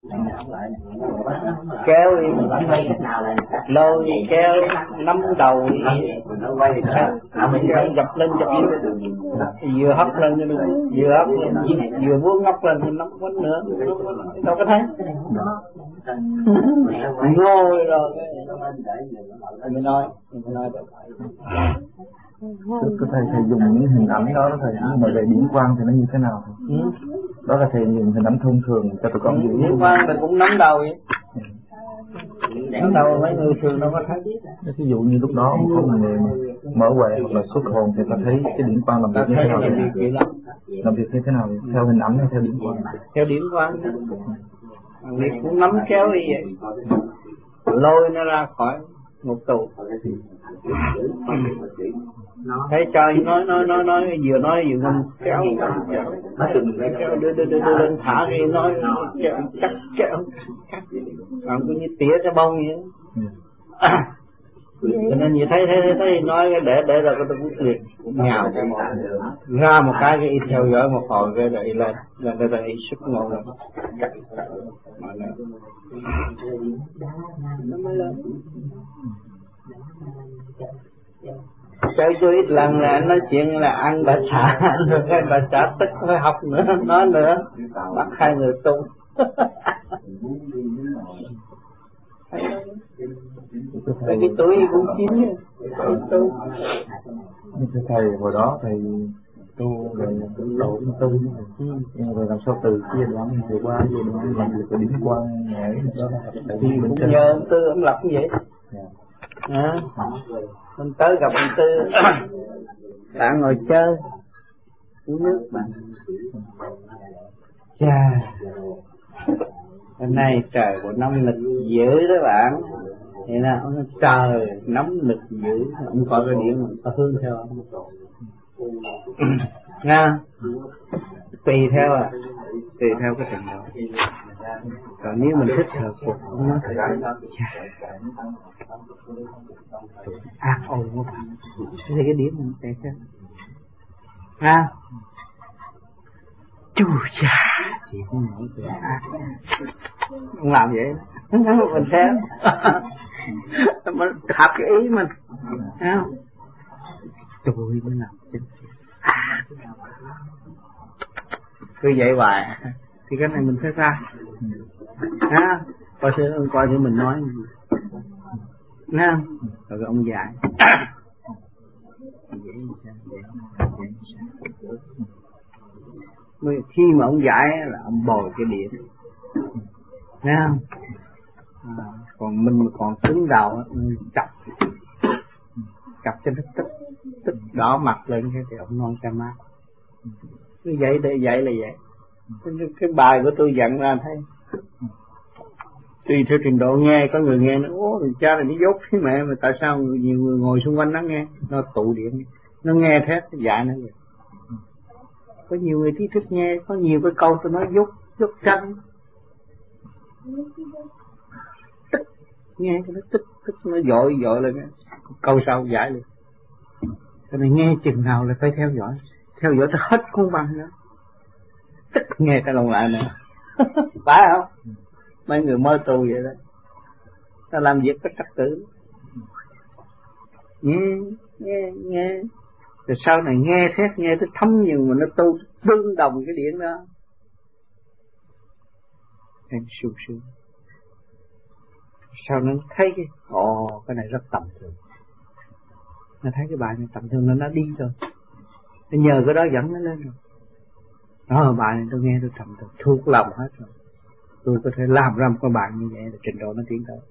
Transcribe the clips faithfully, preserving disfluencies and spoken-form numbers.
kéo lôi kéo nắm đầu dập lên dập lên, vừa hất lên vừa hất lên vừa vuốt ngóc lên nắm quấn nữa, đâu có thấy ngồi rồi mình nói mình nói Có thầy thầy dùng những hình ảnh đó thầy, nhưng mà về điển quang thì nó như thế nào? Ừ. Đó là thầy dùng hình ảnh thông thường cho tụi con hiểu. Điển quang thì cũng nắm đầu vậy. Nắm đầu mấy người thường đâu có thấy. Ví dụ như lúc đó có một người mà mở huệ hoặc là xuất hồn thì ta thấy cái điển quang làm việc như thế nào? Làm việc như thế nào? Theo hình ảnh hay theo điển quang? Theo điển quang. Việc cũng nắm kéo đi vậy, lôi nó ra khỏi ngục tù. Thấy trời nói nói nói nói vừa nói vừa ngâm kéo kéo đưa đưa đưa đưa lên thả đi nói kéo cắt kéo cắt, còn cứ như tỉa cái bông vậy. Cho nên như thấy thấy thấy nói để để rồi tôi cũng tuyệt nhào ra một cái cái y theo dõi một hồi cái rồi lên lên đây đây sức ngộ rồi mà nó mới lên. Chơi tôi ít lần là anh nói chuyện là ăn bà xã rồi cái bà xã tức phải học nữa nói nữa bắt hai người tu. Cái cái tuổi cũng chín tu. Thầy hồi đó thầy tu rồi độ tu, nhưng rồi làm sao từ kia đoạn thì qua về đoạn làm việc của điển quang để đó là thì cũng nhờ ông Tư ông lập như vậy. À, mình tới gặp ông Tư bạn ngồi chơi uống nước bạn. Chà, hôm nay trời của nóng nực dữ đó bạn. Vậy nè, trời nóng nực dữ, ông coi cái điện mình có hướng theo ông. Nha, tùy theo à, tùy theo cái trình độ. Còn nếu mình thích hợp cuộc cũng nói thật ác ôn quá bạn. Thế thì cái điểm mình sẽ sao? Ha? Chú cha, chị không nổi cười ác. Không làm vậy. Mình theo. Mình hợp cái ý mình. Thấy không? Tôi mới làm chính à. Cứ vậy hoài thì cái này mình phải ra. Ha? Coi thử coi thử mình nói nè. Rồi cái ông dạy. Khi mà ông giải là ông bồi cái điện, thấy không? À, còn mình còn cứng đầu chọc chọc cho nó tức tức đỏ mặt lên cái thì ông non ca mát. Cứ vậy để vậy là vậy. Cái, cái bài của tôi dặn ra thấy. Tùy theo trình độ nghe, có người nghe nó ố cha này nó dốt cái mẹ mà tại sao nhiều người ngồi xung quanh nó nghe, nó tụ điện, nó nghe thét nó dạy nó vậy. Có nhiều người trí thức nghe, có nhiều cái câu tôi nói dốt dốt chân. Tức nghe cái nó tức tức nó dội dội lên câu sau giải luôn. Cho nên nghe chừng nào là phải theo dõi, theo dõi tới hết cuốn băng nữa. Tức nghe cái lòng lại nữa. Phải không? Mấy người mơ tù vậy đó. Ta làm việc có trật tự. Nghe, nghe, nghe. Rồi sau này nghe thét, nghe tới thấm nhưng mà nó tu tương đồng cái điện đó. Em sung sướng. Sau nó thấy cái, ồ, cái này rất tầm thường. Nó thấy cái bài này tầm thường nó đã đi rồi. Nó nhờ cái đó dẫn nó lên rồi. Đó, bài này tôi nghe tôi tầm thường, thuộc lòng hết rồi. Tôi có thể làm ra một cái bài như vậy là trình độ nó tiến tới.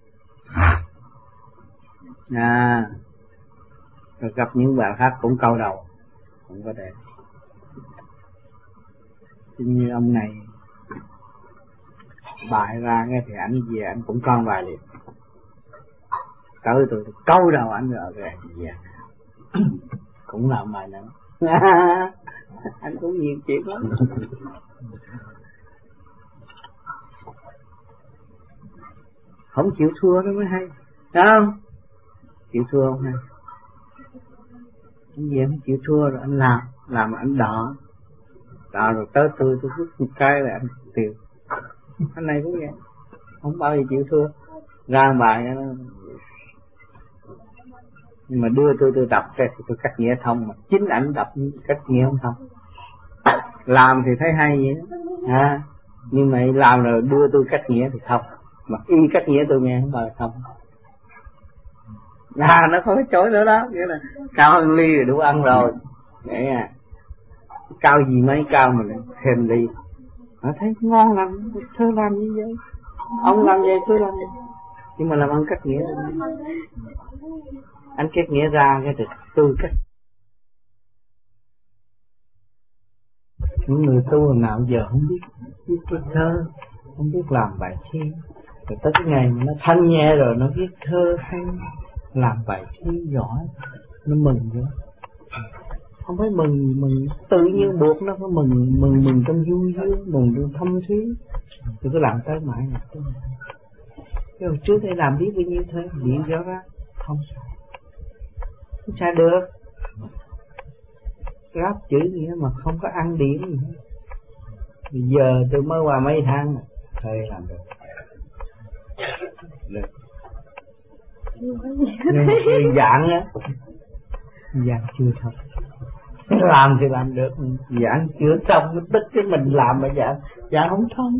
À, rồi gặp những bạn khác cũng câu đầu, cũng có thể. Như ông này, bài ra nghe thì anh về anh cũng con bài liền. Tới tôi câu đầu anh rồi về về, cũng làm bài nữa. Anh cũng nhiều chuyện lắm. Không chịu thua nó mới hay, thấy không? Chịu thua không hay. Anh về không chịu thua rồi anh làm, làm anh đỏ, đỏ rồi tới tôi tôi rút một cái là anh tiêu. Anh này cũng vậy, không bao giờ chịu thua, ra bài nó. Nhưng mà đưa tôi tôi đọc ra thì tôi cách nghĩa thông, mà chính ảnh đọc cách nghĩa không thông. Làm thì thấy hay vậy đó, à, nhưng mà làm rồi đưa tôi cách nghĩa thì thông, mà y cách nghĩa tôi nghe không bao giờ thông. À, nó có cái chối nữa đó, nghĩa là cao hơn ly rồi đủ ăn rồi. Vậy à, cao gì mấy cao mà thêm ly. Nó thấy ngon lắm, thơ làm như vậy. Ông làm vậy tôi làm vậy. Nhưng mà làm ăn cách nghĩa thôi. Anh cách nghĩa ra cái được tôi cách. Những người tu hồi nào giờ không biết viết cái thơ, không biết làm bài thi. Rồi tới cái ngày mà nó thanh nhẹ rồi nó viết thơ hay, làm bài thi giỏi, nó mừng nữa. Không phải mừng mừng tự nhiên buộc nó phải mừng mừng mừng trong vui vui, mừng trong thâm thúy. Tôi cứ làm tới mãi này. Cái hồi trước đây làm biết bao nhiêu thế, điện gió ra không sao, không sao được. Ráp chữ nghĩa mà không có ăn điểm gì hết. Bây giờ tôi mới qua mấy tháng này, thôi làm được. Được. Nhưng dạng á, dạng chưa thật. Làm thì làm được, dạng chưa xong, nó tức cái mình làm mà dạng, dạng không thông.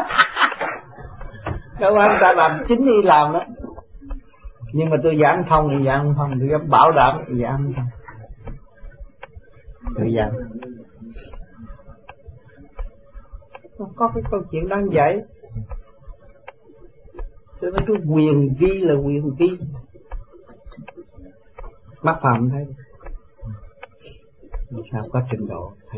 Đâu anh ta làm chính đi làm đó. Nhưng mà tôi dạng thông thì dạng không thông, tôi dám bảo đảm thì dạng không thông. Tôi dạng. Có cái câu chuyện đang dạy. Tôi nói cái quyền vi là quyền vi. Mắt phạm thấy. Sao có trình độ thầy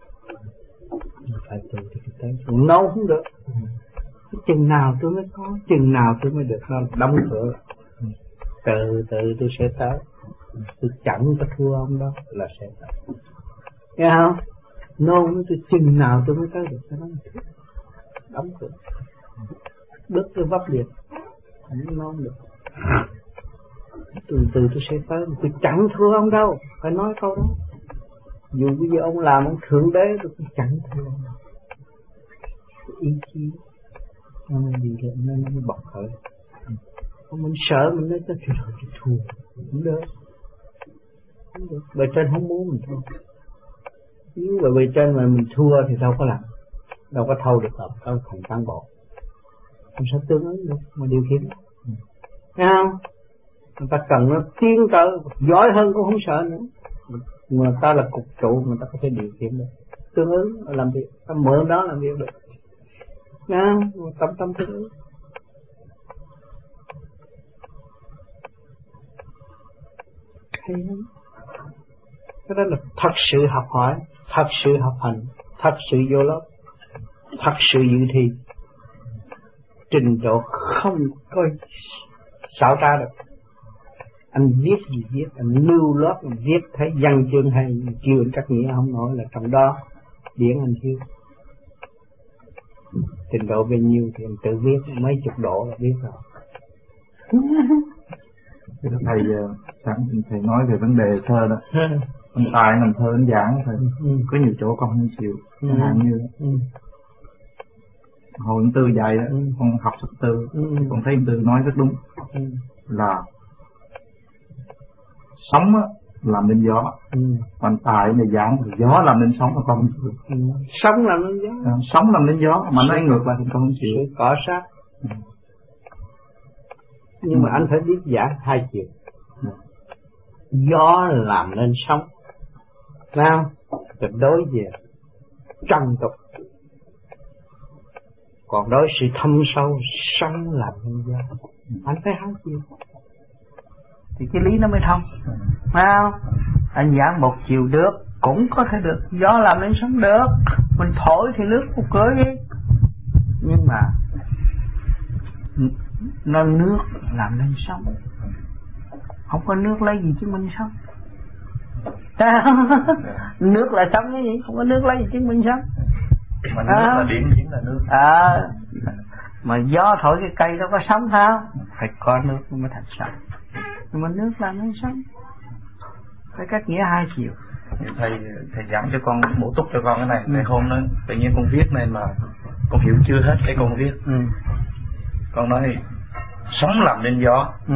phải tu thì tới nấu không được. Chừng nào tôi mới có, chừng nào tôi mới được, nó đóng cửa. Từ từ tôi sẽ tới. Tôi chẳng có thua ông đó là sẽ tới. Nghe không? Nôn tôi chừng nào tôi mới tới được, nó đóng cửa. Bước tôi vấp liền, không nôn được. Từ từ tôi sẽ tới, tôi chẳng thua ông đâu, phải nói câu đó. Dù bây giờ ông làm ông thượng đế tôi cũng chẳng thua ông. Ý chí nó mới đi lên, nó mới bộc khởi. Không mình sợ mình nói tới chuyện rồi thua, không được. Không được, bề trên không muốn mình thua. Nếu mà bề trên mà mình thua thì đâu có làm, đâu có thâu được hợp, đâu thành cán bộ. Không sao tương ứng được mà điều khiển. Nghe không? Người ta cần nó tiến tới, giỏi hơn cũng không sợ nữa. Người ta là cục trụ, người ta có thể điều khiển được. Tương ứng làm việc, ta mượn đó làm việc được. Nghe không? Tâm tâm tương ứng. Hay lắm. Cái đó là thật sự học hỏi, thật sự học hành, thật sự vô lớp, thật sự dự thi. Trình độ không có xảo trá được. Anh viết gì viết, anh lưu lót, anh viết thấy văn chương hay, kêu anh các nghĩa không nổi là trong đó điển anh thiếu. Trình độ bao nhiêu thì anh tự viết, mấy chục độ là biết rồi. Thầy sẵn thầy nói về vấn đề thơ đó. Anh Tài làm thơ anh giảng thầy, ừ. Có nhiều chỗ con không chịu, ừ. Chẳng hạn như ừ. Hồi Tư dạy đó, ừ. Con học sách Tư, ừ. Con thấy Tư nói rất đúng, ừ. Là sống á, làm nên gió, ừ. Còn Tài này giảng thì gió làm nên sống mà con không chịu, ừ. Sống làm nên gió, à, sống làm nên gió, mà nói ngược lại thì con không chịu. Sự cỏ sát, ừ. Nhưng ừ. mà anh phải biết giảng hai chiều, ừ. Gió làm nên sống, nào tuyệt đối về trân tục, còn đối sự thâm sâu sống làm nên gió, anh phải hai chiều thì cái lý nó mới thông, phải không? Anh giảng một chiều được cũng có thể được, gió làm nên sống được, mình thổi thì nước một cửa gì, nhưng mà nó nước làm nên sống, không có nước lấy gì chứng minh sống. Nước là sống cái gì, không có nước lấy gì chứng minh sống. Mà nước à, là điện, điện là nước. À, mà gió thổi cái cây đâu có sống sao? Phải có nước mới thành sống. Nhưng mà nước làm nên sống. Phải cách nghĩa hai chiều. Thầy thầy giảng cho con, bổ túc cho con cái này. Thầy hôm đó tự nhiên con viết này mà con hiểu chưa hết cái con viết. Ừ. Con nói sóng làm nên gió. Ừ.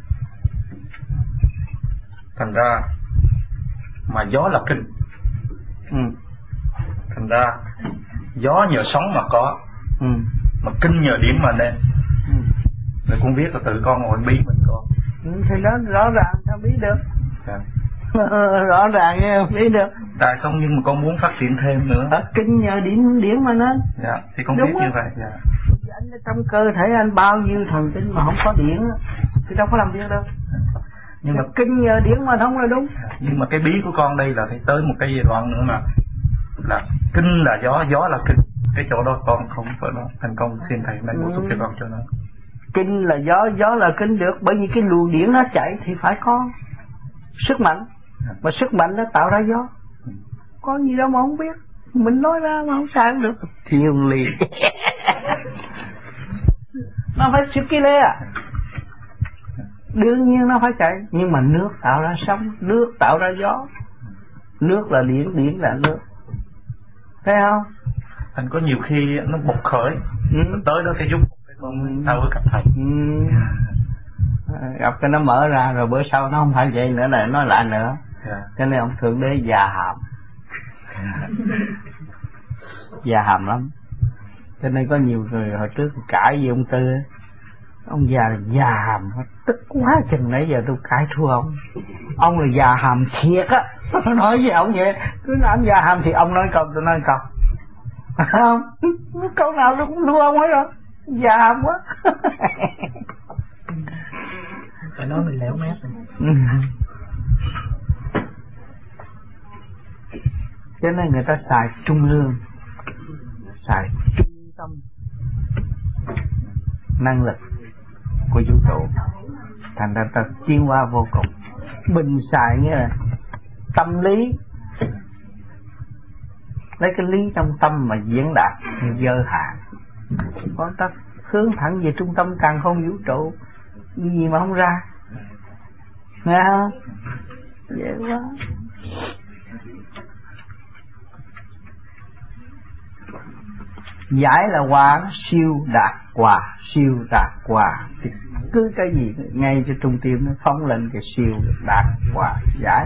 Thành ra mà gió là kinh. Ừ. Thành ra gió nhờ sóng mà có. Ừ. Mà kinh nhờ điểm mà nên. Ừ. Rồi con viết là tự con ngồi bí mình con. Ừ, thì đó rõ ràng sao biết được. Dạ. Rõ ràng nha, biết được. Tại không, nhưng mà con muốn phát triển thêm nữa. Ở kinh nhờ điểm điểm mà nên. Dạ, thì con đúng biết đó. như vậy. Dạ. Anh ở trong cơ thể anh bao nhiêu thần kinh mà không có điện thì đâu có làm việc đâu. Nhưng mà kinh nhờ điện mà thông là đúng. Nhưng mà cái bí của con đây là phải tới một cái giai đoạn nữa là là kinh là gió, gió là kinh. Cái chỗ đó con không phải đó. Thành công xin thầy này bổ túc cho con cho nó. Kinh là gió, gió là kinh được, bởi vì cái luồng điện nó chạy thì phải có sức mạnh, mà sức mạnh nó tạo ra gió. Có gì đâu mà không biết, mình nói ra mà không sao được. Thiên lý. Nó phải sức kia lê à. Đương nhiên nó phải chạy, nhưng mà nước tạo ra sóng, nước tạo ra gió. Nước là điện, điện là nước. Thấy không? Thành có nhiều khi nó bộc khởi, ừ. Tới đó cái giúp cái con tao với gặp thầy. Ừ. Gặp cái nó mở ra rồi bữa sau nó không phải vậy nữa, là nói lại nữa. Yeah. Cho nên ông Thượng Đế già hàm. Già hàm lắm. Cho nên có nhiều người hồi trước cãi với ông Tư ấy. Ông già là già hàm, tức quá chừng nãy giờ tôi cãi thua ông. Ông là già hàm thiệt á. Nói với ông vậy, cứ nói ông già hàm thì ông nói câu tôi nói câu. Không, câu nào tôi cũng thua ông hết rồi. Già hàm quá. Phải nói mình léo mép. Cho nên người ta xài trung lương, xài trung tâm năng lực của vũ trụ, thành ra ta tiến hóa vô cùng. Bình xài nghĩa là tâm lý, lấy cái lý trong tâm mà diễn đạt như dơ hạn. Con ta hướng thẳng về trung tâm càn khôn vũ trụ, gì mà không ra, nghe không? Dễ quá. Giải là quả, siêu đạt quả, siêu đạt quả. Thì cứ cái gì ngay cho trung tim nó phóng lên cái siêu đạt quả giải.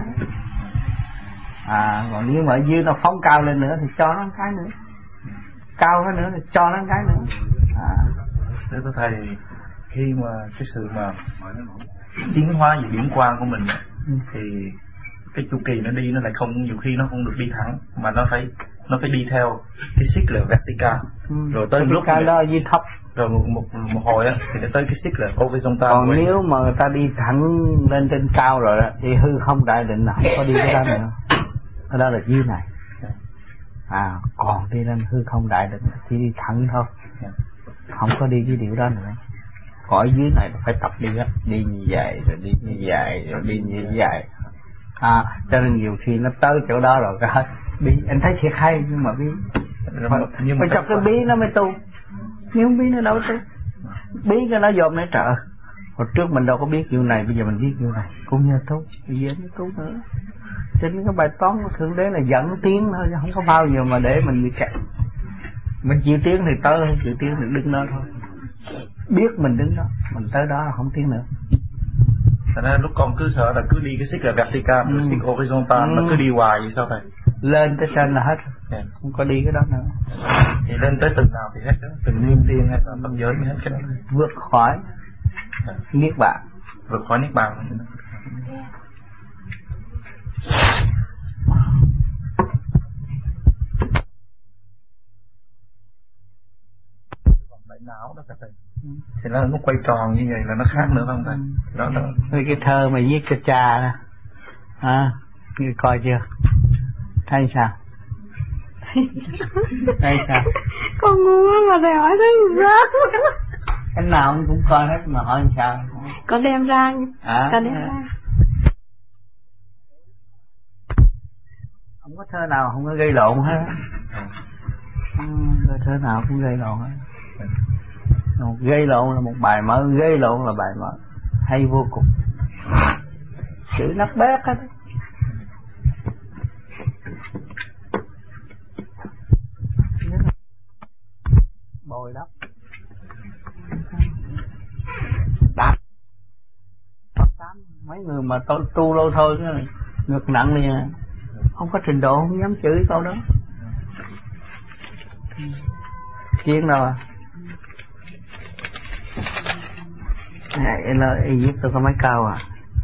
À, còn nếu mà ở dưới nó phóng cao lên nữa thì cho nó một cái nữa, cao hơn nữa thì cho nó một cái nữa. À. Thế thưa thầy, khi mà cái sự mà tiến hóa về điển quang của mình ừ. thì cái chu kỳ nó đi nó lại không, nhiều khi nó không được đi thẳng mà nó phải nó phải đi theo cái xích là vertical ừ. rồi tới lúc đó dưới thấp rồi một một, một hồi á thì nó tới cái xích là horizontal. Còn nếu rồi. Mà người ta đi thẳng lên trên cao rồi đó, thì hư không đại định là không có đi cái đó nữa. Cái đó là dưới này. À, còn đi lên hư không đại định chỉ đi thẳng thôi, không có đi cái điều đó nữa. Còn ở dưới này phải tập đi á, đi như vậy rồi đi như vậy rồi đi như vậy. À, cho nên nhiều khi nó tới chỗ đó rồi cái bí, anh thấy thiệt hay nhưng mà bí phải, phải cho cái bí nó mới tu, nếu không bí nó đâu tu. Bí cho nó dồn nữa trời. Hồi trước mình đâu có biết vụ này, bây giờ mình biết vụ này cũng như tu, bây giờ mới tu nữa. Cho nên cái bài toán của Thượng Đế là dẫn tiến thôi, không có bao giờ mà để mình bị kẹt. Mình chịu tiến thì tới, không chịu tiến thì đứng đó thôi. Biết mình đứng đó, mình tới đó là không tiến nữa. Thành ra lúc con cứ sợ là cứ đi cái xích là vertical, ừ. xích horizontal ừ. nó cứ đi hoài vậy sao thầy? Lên tới trên là hết, yeah. không có đi cái đó nữa. Thì lên tới từng nào thì hết đó, từng nguyên tiên hay là tâm giới mới hết cái đó. Vượt khỏi yeah. niết bàn, vượt khỏi niết bàn. Đại não đó thầy. Thì nó nó quay tròn như vậy là nó khác nữa không thầy? Đó đó. Cái thơ mà viết cho cha đó, à, ngươi coi chưa? Thấy sao? Thấy sao? Con ngu quá mà thầy hỏi thấy sao? Cái nào ông cũng coi hết mà hỏi sao? Con đem ra, à, con đem à. ra. Không có thơ nào không có gây lộn hết. Không, thơ nào cũng gây lộn hết. Một gây lộn là một bài mở, gây lộn là bài mở, hay vô cùng. Chữ nát bét hết. Mấy người mà tu, tu lâu thôi ngực nặng liền à. Không có trình độ không dám chửi câu đó. Chiến đâu à? Này lời y viết tôi có mấy câu à.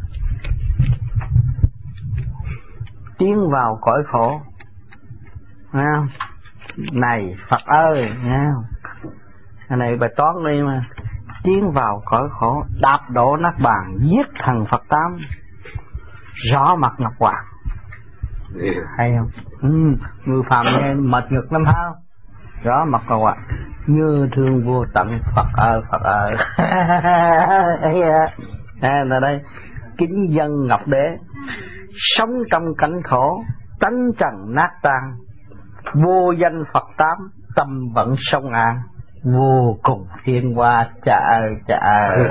Tiến vào cõi khổ, nghe không? Này Phật ơi, nghe không? Cái này bài toán đi mà. Tiến vào cõi khổ, đạp đổ nát bàn, giết thằng Phật Tám, rõ mặt ngọc hoàng. Hay không? Ừ, người phàm nghe mệt ngực lắm hả? Rõ mặt ngọc hoàng, như thương vô tận Phật ơi, Phật ơi. À, là đây kính dân ngọc đế, sống trong cảnh khổ, tánh trần nát tan, vô danh Phật Tám, tâm vẫn sông an, vô cùng thiên hoa. Chà ơi, chà ơi.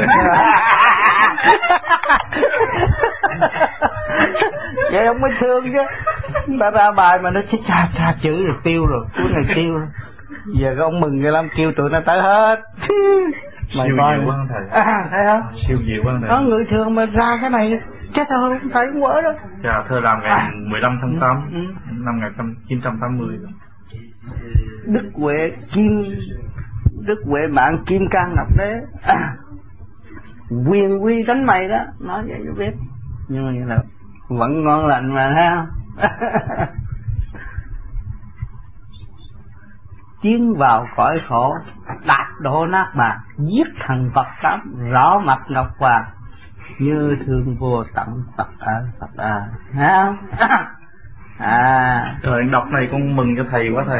Vậy không mới thương chứ. Ta ra bài mà nó chết cha cha chữ rồi tiêu rồi, cuối này tiêu rồi. Giờ ông mừng người lắm, kêu tụi nó tới hết. Mày siêu coi diệu quá thầy. À, thấy không? Siêu diệu quá thầy. Đó, người thường mà ra cái này chết thôi, không thấy không quỡ đâu. Dạ, thơ làm ngày À. mười lăm tháng tám Ừ. năm một nghìn chín trăm tám mươi. Đức Huệ Kim, Đức Huệ Mạng Kim Cang Ngọc Đế, à, quyền quy đánh mày đó, nói vậy cho biết. Nhưng mà vậy là vẫn ngon lành mà, thấy không? Tiến vào cõi khổ, đạp đổ nát bàn, giết thằng Phật Tám, rõ mặt ngọc hoàng, như thương vô tận Phật ơi, Phật ơi. Thấy không? À, Rồi đọc này con mừng cho thầy quá thầy.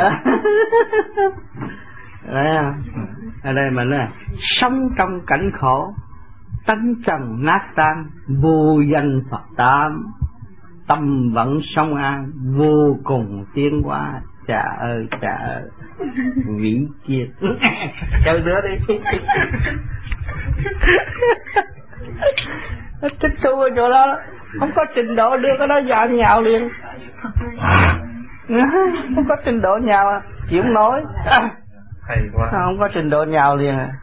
Đấy, ở đây mà nói sống trong cảnh khổ, tánh trần nát tan, vô danh Phật Tám, tâm vẫn sông an, vô cùng tiến hóa. Chà ơi, chà ơi, vĩ kiệt. Chơi nữa đi. Nó thích tu ở chỗ đó, không có trình độ đưa cái đó vào nhào liền. Không có trình độ nhào à, chịu không nổi. Hay quá. Không có trình độ nhào liền à.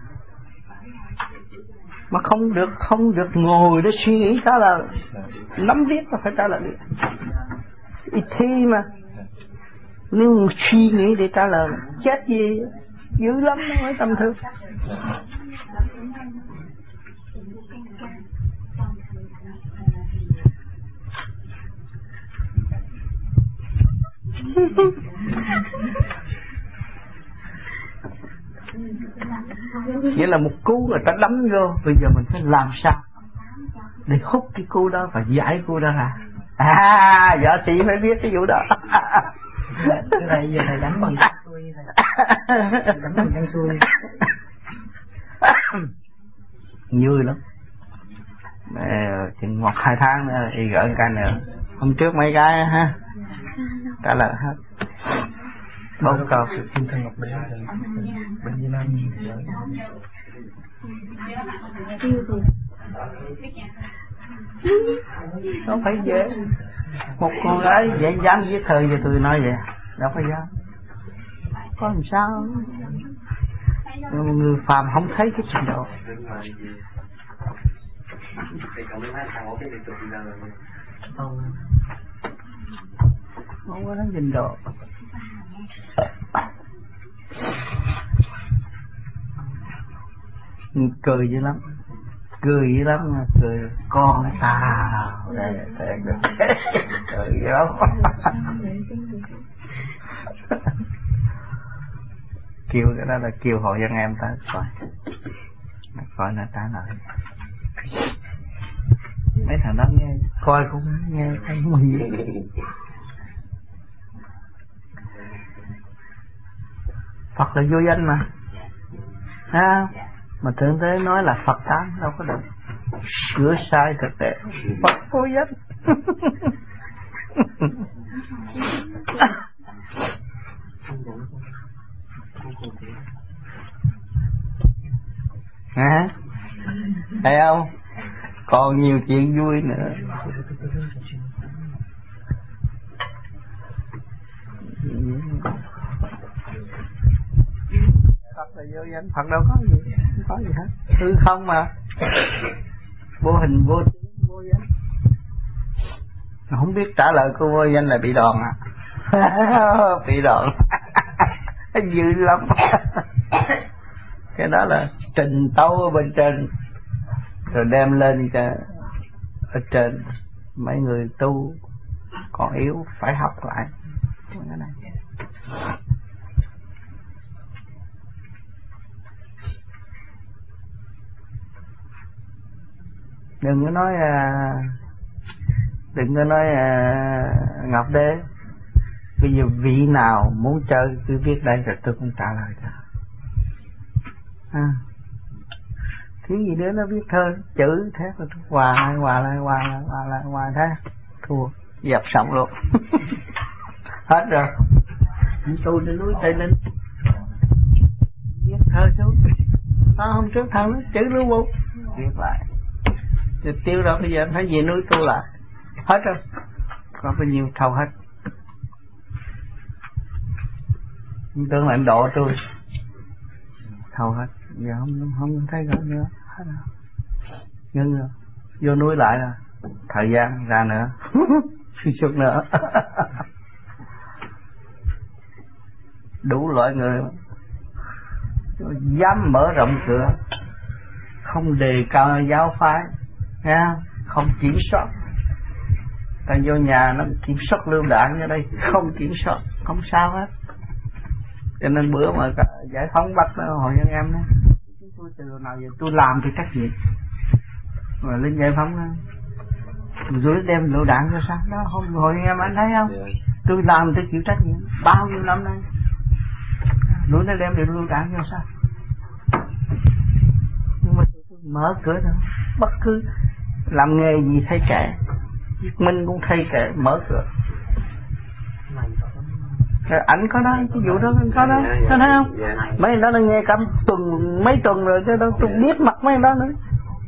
Mà không được, không được ngồi để suy nghĩ trả lời. Nắm viết là phải trả lời được. Ít thi mà. Nếu suy nghĩ để trả lời, chết gì dữ lắm nó mới tâm thương. Nghĩa là một cú người ta đấm vô, bây giờ mình phải làm sao để hút cái cú đó và giải cú đó ra. À, vợ chị phải biết cái vụ đó. Cái này giờ thầy đánh bằng chân xuôi như thầy. Đánh bằng chân xuôi. Vui lắm. Chừng một hai tháng nữa y gỡ cái nữa. Hôm trước mấy cái ha, trả lời hết. Báo cáo sự kim thân ngọc đế bên Việt Nam. Không phải dễ. Một con gái dễ dám viết thơ cho tôi nói vậy, đâu phải dám. Có làm sao? Nhưng mà người phàm không thấy cái trình độ. Không có thấy trình độ. Cười dữ lắm, cười dữ lắm, cười con ta đây sẽ được cười dữ lắm. Kêu cái đó là kêu hội dân em tới coi, coi nó trả lời. Mấy thằng đó nghe coi cũng nghe không mừng gì. Phật là vô danh mà, ha, mà thượng đế nói là Phật Tám đâu có được, sửa sai thực tế. Phật vô danh. Hả? Thấy không? Còn nhiều chuyện vui nữa. Phật là vô danh, Phật đâu có gì, không có gì hết, hư không mà, vô hình vô tướng, Không biết trả lời cô vô danh là bị đòn à. Bị đòn. Dữ lắm. Cái đó là trình tấu ở bên trên rồi đem lên cho ở trên. Mấy người tu còn yếu phải học lại cái này. Đừng có nói đừng có nói Ngọc Đế bây giờ vị nào muốn chơi cứ viết đây rồi tôi cũng trả lời cho. À, thiếu gì nữa nó viết thơ chữ thế rồi hòa lại hòa lại hòa lại hòa lại hòa thế thua dập xong luôn. Hết rồi. Tôi lên núi Tây Ninh viết thơ xuống à, hôm trước thằng nó chữ lưu bút viết lại rồi tiêu đâu bây giờ phải về núi tu lại. Hết rồi. Có bao nhiêu thâu hết. Tưởng là anh độ tôi thâu hết. Giờ không không thấy nữa nữa. Hết rồi. Ngưng rồi. Vô núi lại rồi. Thời gian ra nữa. Suy sụt nữa. Đủ loại người dám mở rộng cửa, không đề cao giáo phái, nha, không kiểm soát. Ta vô nhà nó kiểm soát lương đạn ở đây, không kiểm soát, không sao hết. Cho nên bữa mà giải phóng bắt nó hội dân em đó, tôi từ nào giờ tôi làm thì trách nhiệm. Rồi lên giải phóng đó, rồi đem lựu đạn cho sao? Đó không hội dân em anh thấy không? Yeah. Tôi làm tôi chịu trách nhiệm bao nhiêu năm nay. Rồi nó đem lựu đạn cho sao? Nhưng mà tôi mở cửa thôi, bất cứ làm nghề gì thay kệ, Việt Minh cũng thay kệ mở cửa. Rồi ảnh có đó, cái vụ đó có đó, có thấy không? Mấy anh đó nó nghe cắm tuần mấy tuần rồi chứ đâu tôi biết mặt mấy anh đó nữa.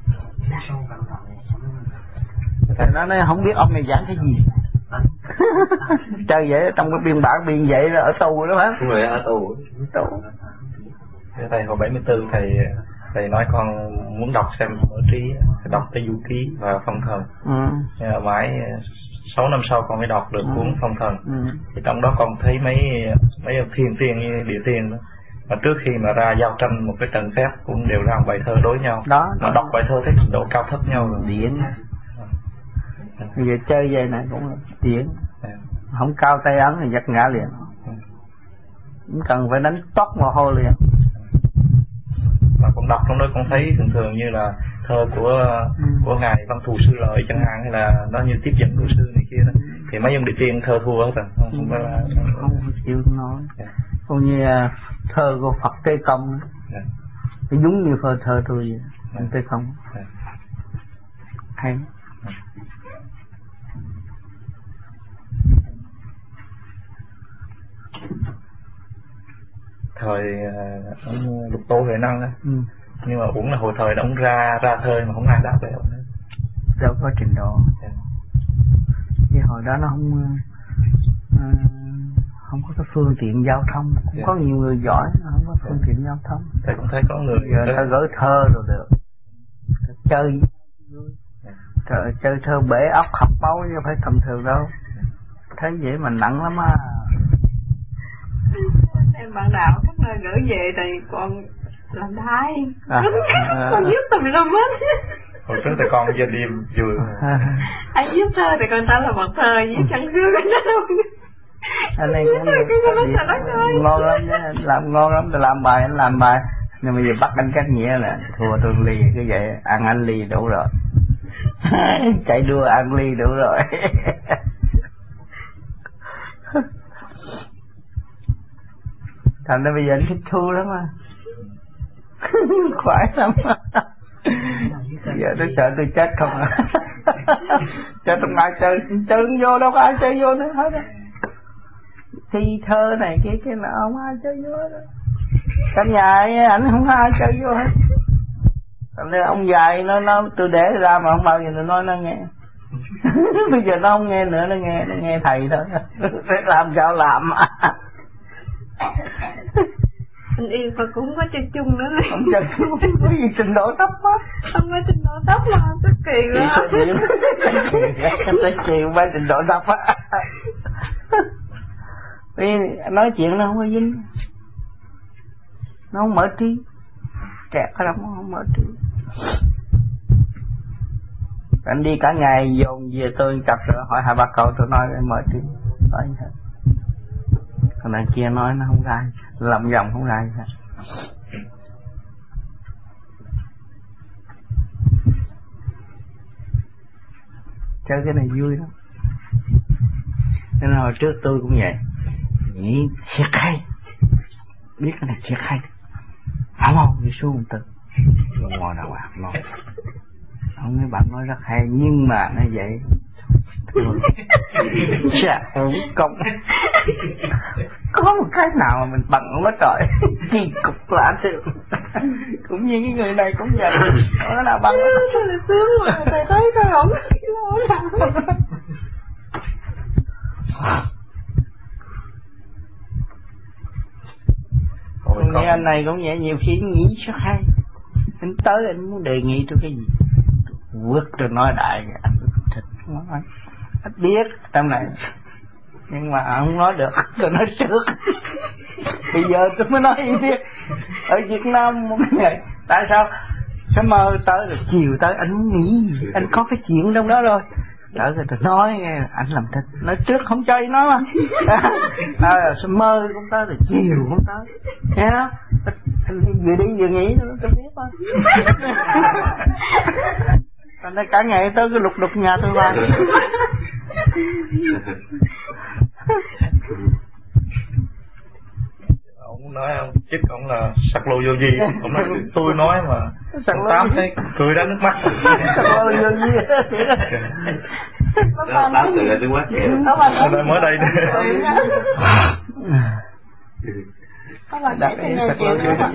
Thì nó nói không biết ông này giảng cái gì. Chơi vậy trong cái biên bản biên vậy là ở tù đó phải không? Đúng rồi, ở tù. Tù. Thầy hồi bảy mươi tư thầy thầy nói con muốn đọc xem mở trí, đọc tới du ký và phong thần. Ừ. Nhưng mà mãi sáu năm sau con mới đọc được cuốn ừ. phong thần. Ừ. Thì trong đó con thấy mấy mấy thiên tiên như địa tiên đó. Mà trước khi mà ra giao tranh một cái trận phép cũng đều ra một bài thơ đối nhau. Đó. Mà đọc bài thơ thấy trình độ cao thấp nhau rồi. Điển. Bây giờ chơi vậy này cũng là điển. Yeah. Không cao tay ấn thì giật ngã liền. Ừ. Không cần phải đánh toát mồ hôi liền. Mà con đọc trong đó con thấy thường thường như là thơ của ừ. của ngài Văn Thù Sư Lợi chẳng hạn, hay là nó như tiếp dẫn của sư này kia đó, thì mấy ông địa tiên thơ thua hết rồi, không, không phải là không chịu nói. Yeah. Còn như thơ của Phật Tế Công, yeah. Nó giống như thơ thơ tôi vậy, yeah. Tế Công, yeah. Hay. Yeah. Thời ông Lục Tô Huệ Năng á, ừ. Nhưng mà cũng là hồi thời ông ra ra thơ mà không ai đáp lại ông nữa. Đâu có trình độ. Yeah. Vì hồi đó nó không uh, không có cái phương tiện giao thông, cũng yeah. Có nhiều người giỏi không có phương tiện giao thông. Thầy cũng thấy có người giờ ta gửi thơ rồi được, chơi yeah. Trời, chơi thơ bể óc học máu chứ phải tầm thường đâu. Thấy vậy mà nặng lắm á. Em bạn đạo các nơi gửi về thì còn làm đai à, à, còn giúp tùm lum hết. Hồi trước thì con về đêm vừa anh giúp thơ thì con ta là một thơ với chẳng xưa cái đó. Anh này cũng ngon lắm chứ, làm ngon lắm, tôi làm bài anh làm bài, nhưng mà giờ bắt anh cách nghĩa là thua tôi ly cái vậy, ăn anh ly đủ rồi. Chạy đua ăn ly đủ rồi. Thành ra bây giờ anh thích thu lắm à. Khoái lắm à. Giờ tôi sợ tôi chết không à. Cho tôi ai chơi, chơi vô đâu có ai chơi vô nữa hết á. Thi thơ này kia kia nào không ai chơi vô đó. Trong nhà ảnh không có ai chơi vô hết. Thành ra ông dài nó, nó tôi để ra mà không bao giờ tôi nói nó nghe. Bây giờ nó không nghe nữa, nó nghe nó nghe thầy thôi. Phải làm sao làm. Anh yêu mà cũng không có chân chung nữa này. Không chân chung, không có gì trình độ thấp quá. Không có trình độ thấp mà, tức kỳ quá. Tức kỳ quá trình độ thấp á. Vì nói chuyện nó không có dính. Nó không mở trí. Kẹt ở đó nó không mở trí. Anh đi cả ngày dồn về tôi cặp rồi hỏi hai ba câu tôi nói em mở trí. Nói như thế. Còn này kia nói nó không ra, lòng vòng không ra gì hết. Chơi cái này vui lắm. Nên hồi trước tôi cũng vậy. Nghĩ thiệt hay. Biết cái này thiệt hay. Không không, đi xuống một từ. Ngồi đàng hoàng nói. Không, mấy bạn nói rất hay nhưng mà nó vậy. Chà, không công. Có một cái nào mà mình bằng không có trời. Kỳ cục lạ thiệt. Cũng như cái người này cũng vậy. Có cái nào bằng không? Sao lại sướng mà thầy thấy coi ổng lâu lắm. Tôi nghe anh này cũng vậy, nhiều khi nghĩ rất hay. Anh tới anh muốn đề nghị tôi cái gì, vứt tôi nói đại anh thích nói. Anh biết trong này nhưng mà không nói được, tôi nói trước. Bây giờ tôi mới nói gì biết. Ở Việt Nam một ngày tại sao sớm mơ tới rồi chiều tới anh muốn nghĩ gì, anh có cái chuyện trong đó rồi. Đỡ rồi tôi nói nghe anh làm thích, nói trước không chơi nó mà. À, sớm mơ cũng tới rồi chiều cũng tới, nghe không? Anh vừa đi vừa nghĩ tôi biết thôi. Anh nói cả ngày tới cái lục đục nhà tôi vào. Ông nói ông chích ông là sặc lô vô gì, ông nói xui nói mà ông Tám thấy cười ra nước mắt. Sặc lô vô gì? Tám cười ra nước mắt. Ông mới đây. Có bà chạy trên này chịu đúng không?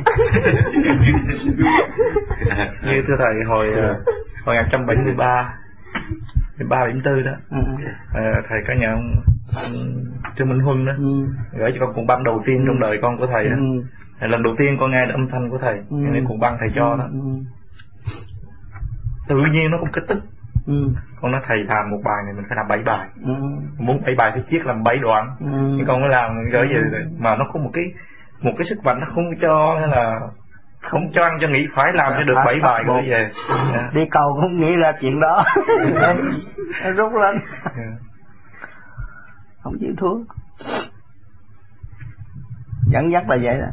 Như thưa thầy hồi hồi một trăm bảy mươi ba ba điểm tư đó, ừ. à, thầy có nhà ông Trương Minh Huân đó, ừ. gửi cho con cuộn băng đầu tiên trong đời con của thầy đó. Ừ. Lần đầu tiên con nghe được âm thanh của thầy, ừ. cái cuộn băng thầy cho đó, ừ. tự nhiên nó cũng kích thích. Ừ. Con nói thầy làm một bài này mình phải làm bảy bài, ừ. muốn bảy bài phải chiết làm bảy đoạn, ừ. nhưng con mới làm gửi về ừ. mà nó có một cái một cái sức mạnh nó không cho, hay là không cho ăn cho nghĩ phải làm cho được bảy bài gửi về. Yeah. Đi cầu không nghĩ ra chuyện đó. Nó rút lên. Yeah. Không chịu thua. Dẫn dắt là vậy đó.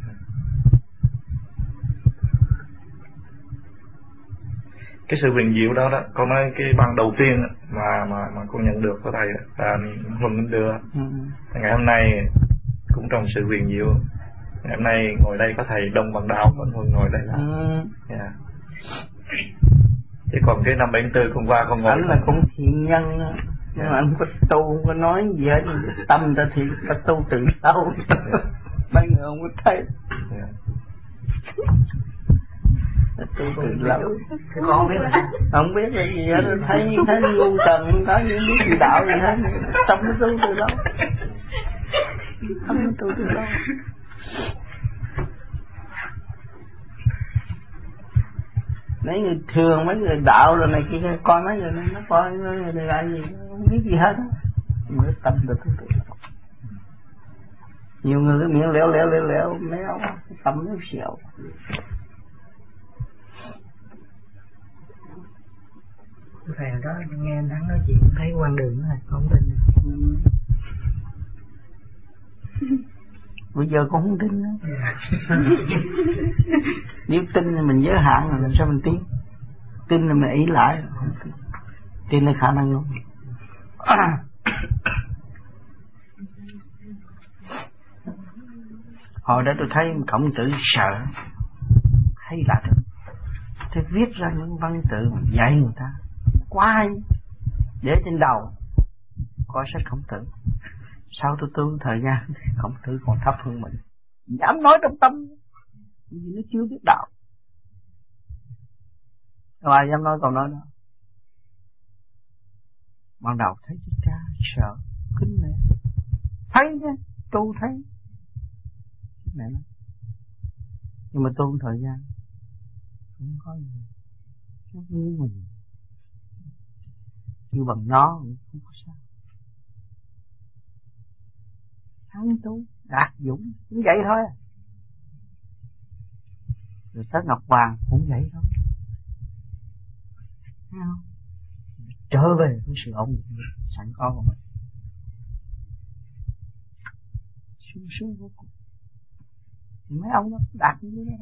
Cái sự huyền diệu đó đó, con nói cái băng đầu tiên mà mà mà con nhận được của thầy là Huân Minh đưa. Ừ. Ngày hôm nay cũng trong sự huyền diệu. Ngày hôm nay ngồi đây có thầy Đông Văn Đạo, con Huân ngồi đây là. Ừ. Yeah. Chứ còn cái năm bảy mươi tư con qua con ngồi. Anh là cũng thiện nhân, nhưng mà anh có tu không có nói gì hết, tâm ta thì ta tu từ lâu. Mấy người không có thấy. Yeah. Tu từ lâu. Con không biết là không biết là gì hết, thấy thấy ngu trần không có gì biết gì đạo gì hết, tâm nó tu từ lâu. Tâm nó tu từ lâu. Mấy người thường, mấy người đạo rồi này kia coi mấy người nó coi mấy người là gì không biết gì hết, mới tâm được tu từ lâu. Nhiều người cái miệng lẻo lẻo lẻo lẻo méo, tâm nó xẹo. Thầy đó nghe anh Thắng nói chuyện thấy quan đường đó, không tin. Ừ. Bây giờ cũng không tin nữa. Nếu tin thì mình giới hạn rồi làm sao mình tin? Tin là mình ý lại, không tin. Tin là khả năng luôn. À. Hồi đó tôi thấy Khổng Tử sợ, hay là được. Tôi viết ra những văn tự mà dạy người ta quá hay, để trên đầu coi sách Khổng Tử. Sau tôi tu thời gian Khổng Tử còn thấp hơn mình, dám nói trong tâm vì nó chưa biết đạo, ai dám nói câu nói đó. Ban đầu thấy cha sợ kính nể, thấy chứ tu thấy mẹ nó Nhưng mà tu thời gian không có gì, nó như mình như bằng nó không có sao. Thắng tu đạt dũng cũng vậy thôi. Rồi tới Ngọc Hoàng cũng vậy thôi. Thấy không? Trở về cái sự ổn định sẵn có của mình, sung sướng vô cùng. Thì mấy ông nó đạt như thế đó.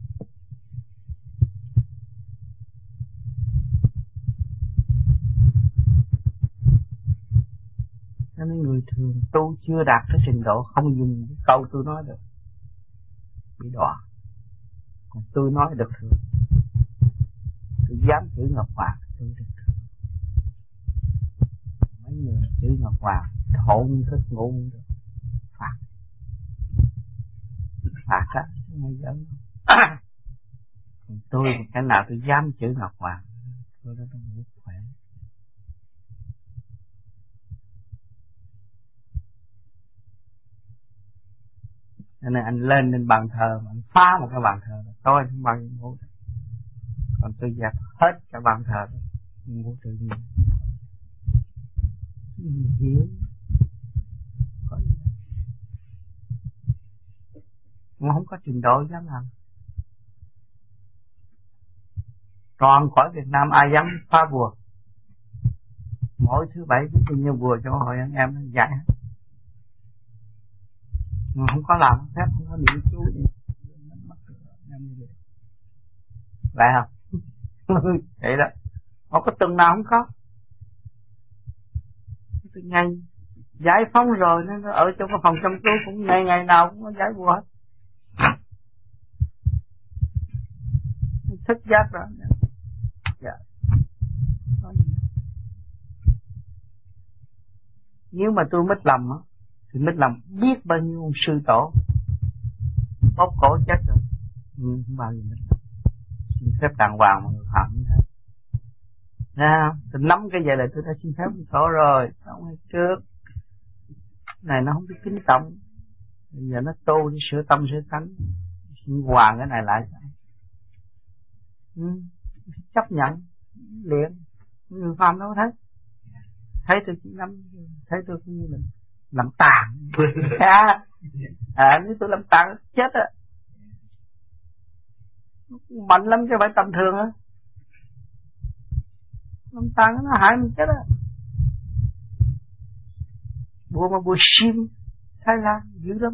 Cho nên người thường tu chưa đạt cái trình độ không dùng cái câu tôi nói được, bị đọa. Còn tôi nói được thường, tôi dám chữ Ngọc Hoàng tôi được thường. Mấy người chữ Ngọc Hoàng thộn thức ngôn được phạt, phạt á, không giỡn. Còn tôi cái nào tôi dám chữ Ngọc Hoàng tôi đã rất khỏe. Cho nên anh lên lên bàn thờ mà anh phá một cái bàn thờ tôi không bao nhiêu ngủ. Còn tôi dẹp hết cả bàn thờ đó, ngủ tự nhiên. Hiểu có gì đâu. Mà không có trình độ dám làm. Toàn khỏi Việt Nam ai dám phá bùa. Mỗi thứ bảy chúng tôi như bùa cho hội anh em nó dạy hết. Mà không có làm phép, không có niệm chú gì. Lại không? Vậy đó. Không có tuần nào không có. Tôi ngay giải phóng rồi nó ở trong cái phòng chăm chú cũng ngày ngày nào cũng có giải bùa hết. Thích giác rồi. Dạ. Nếu mà tôi mất lầm á thì mất lầm biết bao nhiêu sư tổ bóp cổ chết rồi. Nhưng không bao giờ mất lầm. Xin phép đàng hoàng mà người phạm như thế. Nha, tôi nắm cái vậy là tôi đã xin phép sư tổ rồi. Không hay trước. Này nó không biết kính trọng. Bây giờ nó tu đi sửa tâm sửa tánh. Xin hoàn cái này lại. Ừ, chấp nhận liền. Người phạm đâu thấy. Thấy tôi chỉ nắm, thấy tôi cũng như là làm tàn. À, à nếu tôi làm tàn chết á. Mạnh lắm chứ phải tầm thường á. Làm tàn nó hại mình chết á. Bùa mà bùa sim Thái Lan dữ lắm.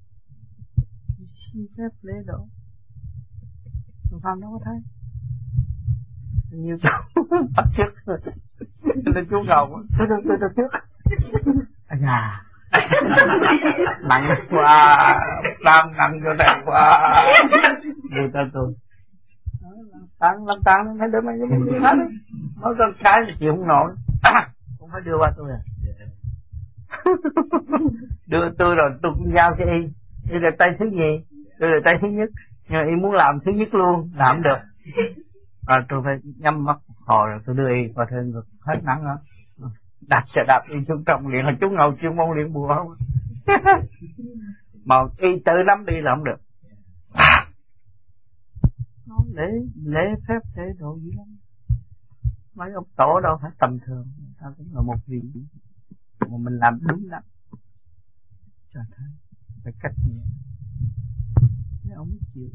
Xin phép lễ độ. Người phạm đâu có thấy. Nhiều chú bắt trước lên chú ngầu tôi tôi tôi tôi trước à nhà nặng quá làm nặng cho nặng quá người ta tôi tăng làm tăng thấy đứa mấy cái gì hết nói con cái thì chịu không nổi cũng phải đưa qua tôi à đưa tôi rồi tôi cũng giao cho y y là tay thứ gì tôi là tay thứ nhất nhưng mà y muốn làm thứ nhất luôn làm được. À, tôi phải nhắm mắt hồi rồi tôi đưa y qua thêm ngực hết nắng đó đạp xe đạp y xuống trong liền là chú ngầu chuyên môn liền bùa không mà y tự nắm đi là không được. Nó lễ lễ phép thế độ gì lắm. Mấy ông tổ đâu phải tầm thường, ta cũng là một vị mà mình làm đúng lắm cho thấy phải cách nghĩa mấy ông mới chịu.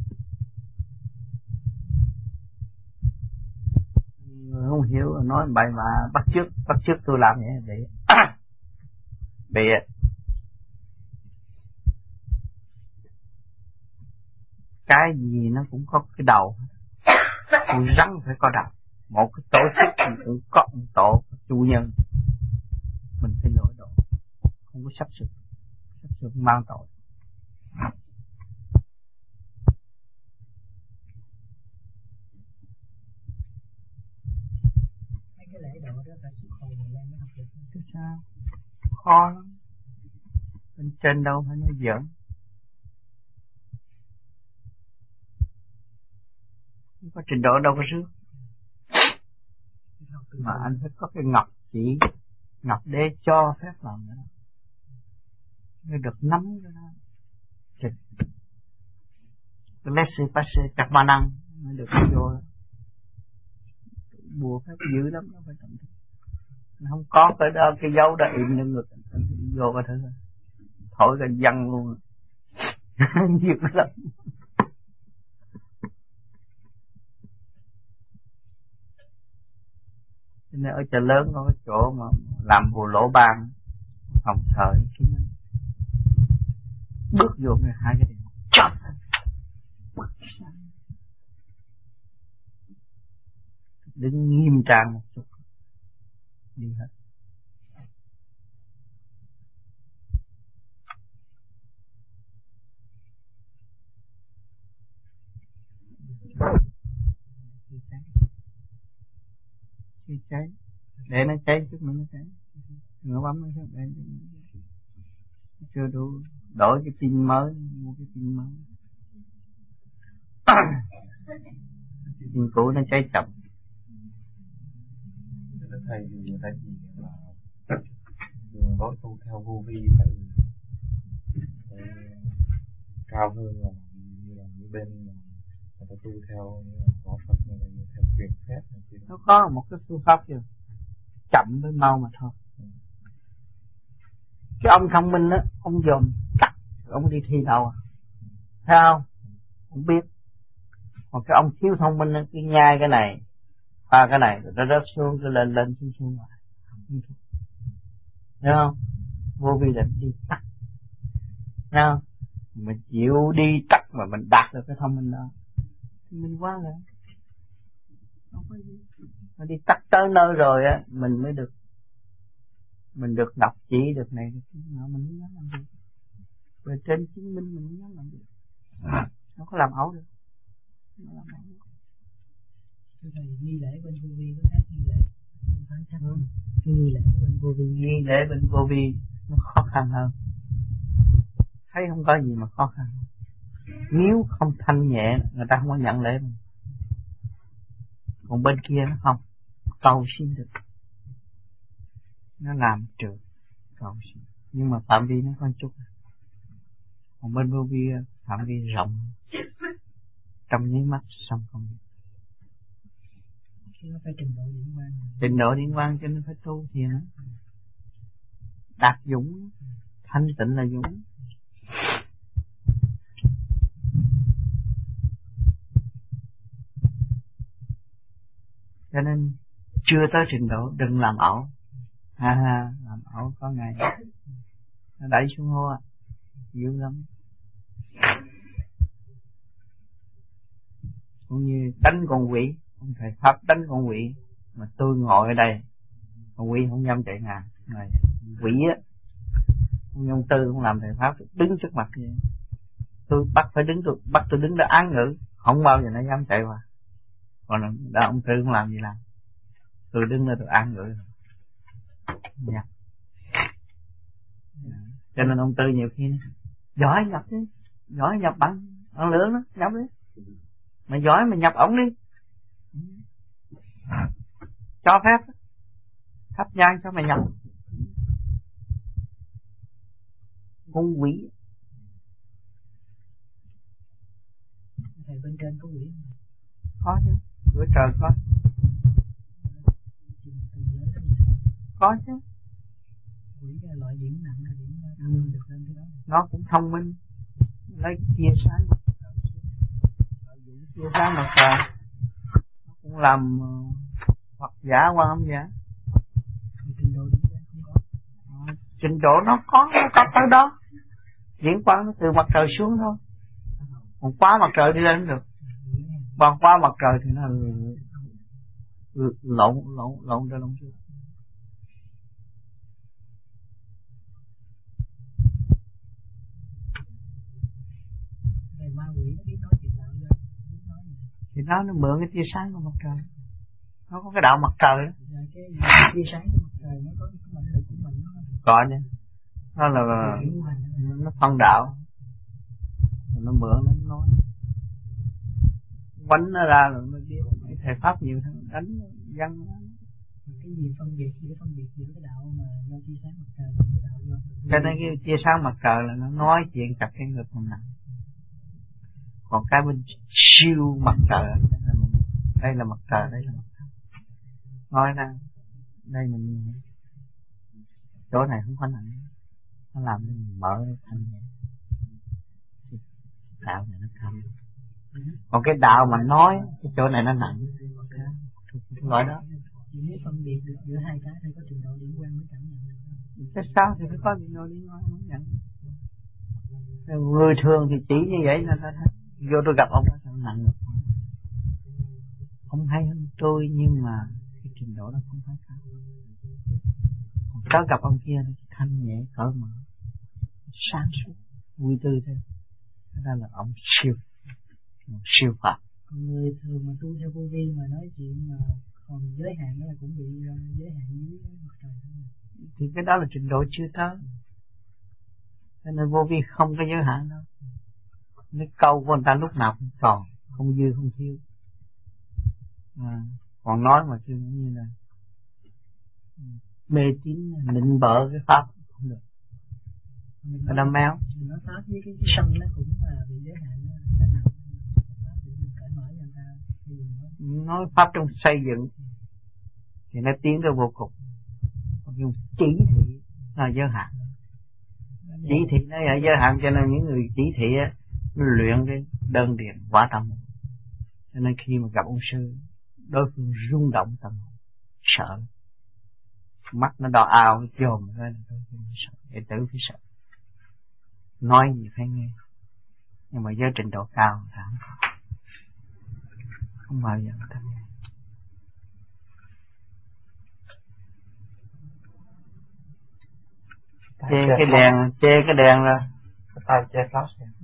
Người không hiểu nói bậy mà bắt chước bắt chước tôi làm vậy bị bị cái gì nó cũng có cái đầu, tôi rắn phải có đầu. Một cái tổ chức mình cũng có một tổ chủ nhân, mình phải lỗi độ, không có sắp sửa sắp sửa mang tội. Cái lễ độ đó phải xuất hồn lên mới học được. Thế sao? Khó lắm. Bên trên đâu phải nói giỡn. Không có trình độ đâu có rước. Mà anh phải có cái ngọc chỉ, ngọc đế cho phép làm nữa. Mới được nắm cái đó. cái laissez passer chặt ma năng mới được vô. Bùa phép dữ lắm, nó phải trọng thức. Không có cái đó, cái dấu đó im lên ngực vô cái thứ thổi cái văng luôn. Dữ lắm. Cho nên ở chợ lớn có cái chỗ mà làm bùa lỗ ban phòng thờ bước vô cái hai cái điện chọc đứng nghiêm trang một chút đi hết. Khi cháy để nó cháy chút nữa nó cháy, nó bấm nó cháy để chưa đủ, đổi cái pin mới, mua cái pin mới. Pin cũ nó cháy chậm. Thầy thì thầy gì mà đường lối tu theo vô vi phải, phải cao hơn là như là những bên mà người ta tu theo võ Phật như là theo truyền phép. Nó có một cái phương pháp chưa chậm với mau mà thôi. Cái ông thông minh á, ông dồn tắt, ông đi thi đâu à? Thấy không? Không biết. Còn cái ông thiếu thông minh á, cứ nhai cái này, pha cái này, rồi nó rớt xuống, rồi lên lên xuống xuống lại. Thấy không? Vô vi là đi tắt. Thấy không? Mình chịu đi tắt mà mình đạt được cái thông minh đó, mình quá rồi. Không có gì. Nó đi tắt tới nơi rồi á, mình mới được, mình được đọc chỉ được này, được kia, mình mới dám làm được. Về trên chứng minh mình mới dám làm được. Nó có làm ẩu được. Nó làm ẩu được. Thưa thầy, nghi lễ bên vô vi có khác nghi lễ bên phán khác không? Nghi lễ bên vô vi, nghi lễ bên vô vi nó khó khăn hơn. Thấy không có gì mà khó khăn. Nếu không thanh nhẹ, người ta không có nhận lễ. Còn bên kia nó không cầu xin được, nó làm trừ cầu xin, nhưng mà phạm vi nó có chút. Còn bên vô vi phạm vi rộng, trong nháy mắt xong công việc. Nó phải trình độ điển quang, trình độ điển quang cho nên phải tu thiền đó. Đạt dũng, thanh tịnh là dũng. Cho nên chưa tới trình độ đừng làm ẩu. Ha ha, làm ẩu có ngày nó đẩy xuống hố à, dữ lắm. Cũng như đánh con quỷ, ông thầy Pháp đánh con quỷ mà tôi ngồi ở đây, con quỷ không dám chạy ngang. Này quỷ á, ông Nhân Tư không làm thầy Pháp đứng trước mặt vậy. Tôi bắt phải đứng, tôi bắt tôi đứng đó án ngữ, không bao giờ nó dám chạy qua. Còn đã ông Tư không làm gì làm, tôi đứng đây tôi án ngữ. Dạ. Cho nên ông Tư nhiều khi giỏi nhập đi, giỏi nhập bằng bằng lửa đó, nhập đi. Mày giỏi mày nhập ổng đi, cho phép thắp nhang cho mày nhập. Con quỷ. thầy bên trên có quỷ không? Có chứ, cửa trời có. Có chứ. Quỷ là loại điểm nặng là điểm ừ. được lên cái đó. Nó cũng thông minh, lấy tia sáng tia sáng mặt trời, nó cũng làm Phật giả Quan Âm giả. Trình độ điểm quang không có. À, trình độ nó có, nó có tới đó. Điển quang nó từ mặt trời xuống thôi, còn quá mặt trời đi lên không được. Còn qua mặt trời thì nó lộn lộn lộn ra lộn xuống. Thầy ma quỷ nó biết nói chuyện nào giờ? Thì nó nó mượn cái tia sáng của mặt trời, nó có cái đạo mặt trời đó. Cái tia sáng của mặt trời nó có cái mệnh lực của mình đó. Có chứ, nó là nó phân đạo, nó mượn nó nói quánh nó ra rồi mới biết. Thầy Pháp nhiều thằng đánh dân. Cái gì phân biệt, cái phân biệt giữa cái đạo mà do tia sáng mặt trời và cái đạo do. Cho nên cái tia sáng mặt trời là nó nói chuyện chặt cái ngực mình nặng. còn cái bên siêu mặt trời đây là mặt trời, đây là mặt trời. Nói ra đây mình chỗ này không có nặng, nó làm mình mở thanh nhẹ, đạo này nó thanh. Còn cái đạo mà nói cái chỗ này nó nặng, nói đó. Nếu phân biệt được giữa hai cái thì có trình độ liên quan mới cảm nhận được. Cái sao thì phải có trình độ liên quan mới nhận. Người thường thì chỉ như vậy là ta thấy. Vô tôi gặp ông đó sao nặng được. Ông hay hơn tôi nhưng mà cái trình độ đó không phải cao. Còn cháu gặp ông kia thì thanh nhẹ cởi mở, sáng suốt, vui tươi thế. Đó là ông siêu, siêu Phật. Còn người thường mà tu theo vô vi mà nói chuyện mà còn giới hạn đó là cũng bị uh, giới hạn dưới mặt trời thôi. Thì cái đó là trình độ chưa tới. Cho nên vô vi không có giới hạn đâu. Cái câu của người ta lúc nào cũng còn, không dư không thiếu. À, còn nói mà chứ như là mê tín nịnh bợ cái pháp không được. Nó đâm méo. Nó pháp với cái sân nó cũng là bị giới hạn đó. Cái nào pháp thì mình cởi mở cho người ta. Nói pháp trong xây dựng thì nó tiến tới vô cùng. Nhưng chỉ thị là giới hạn. Chỉ thị nó ở giới hạn cho nên những người chỉ thị á, nó luyện cái đơn điền quả tâm. Cho nên khi mà gặp ông sư, đối phương rung động tâm hồn, sợ. Mắt nó đỏ ao, nó dồn lên, đối phương sợ, đệ tử phải sợ. Nói gì phải nghe. Nhưng mà với trình độ cao thì không, không bao giờ người ta nghe. Chê cái đèn, chê cái đèn ra. Cái tay che flash này.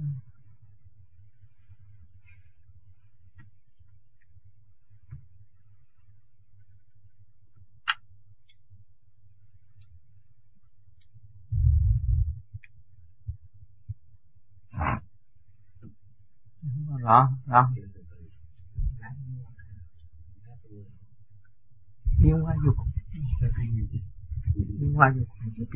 Rõ, rõ. Điên qua dục. Điên qua dục.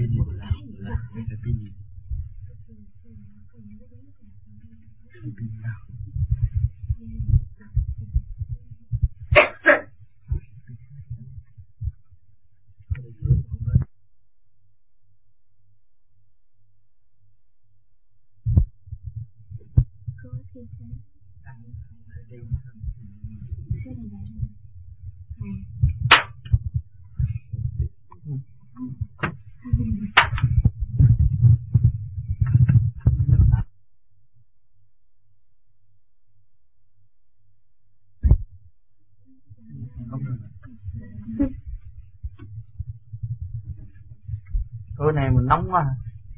Tối nay mình nóng quá.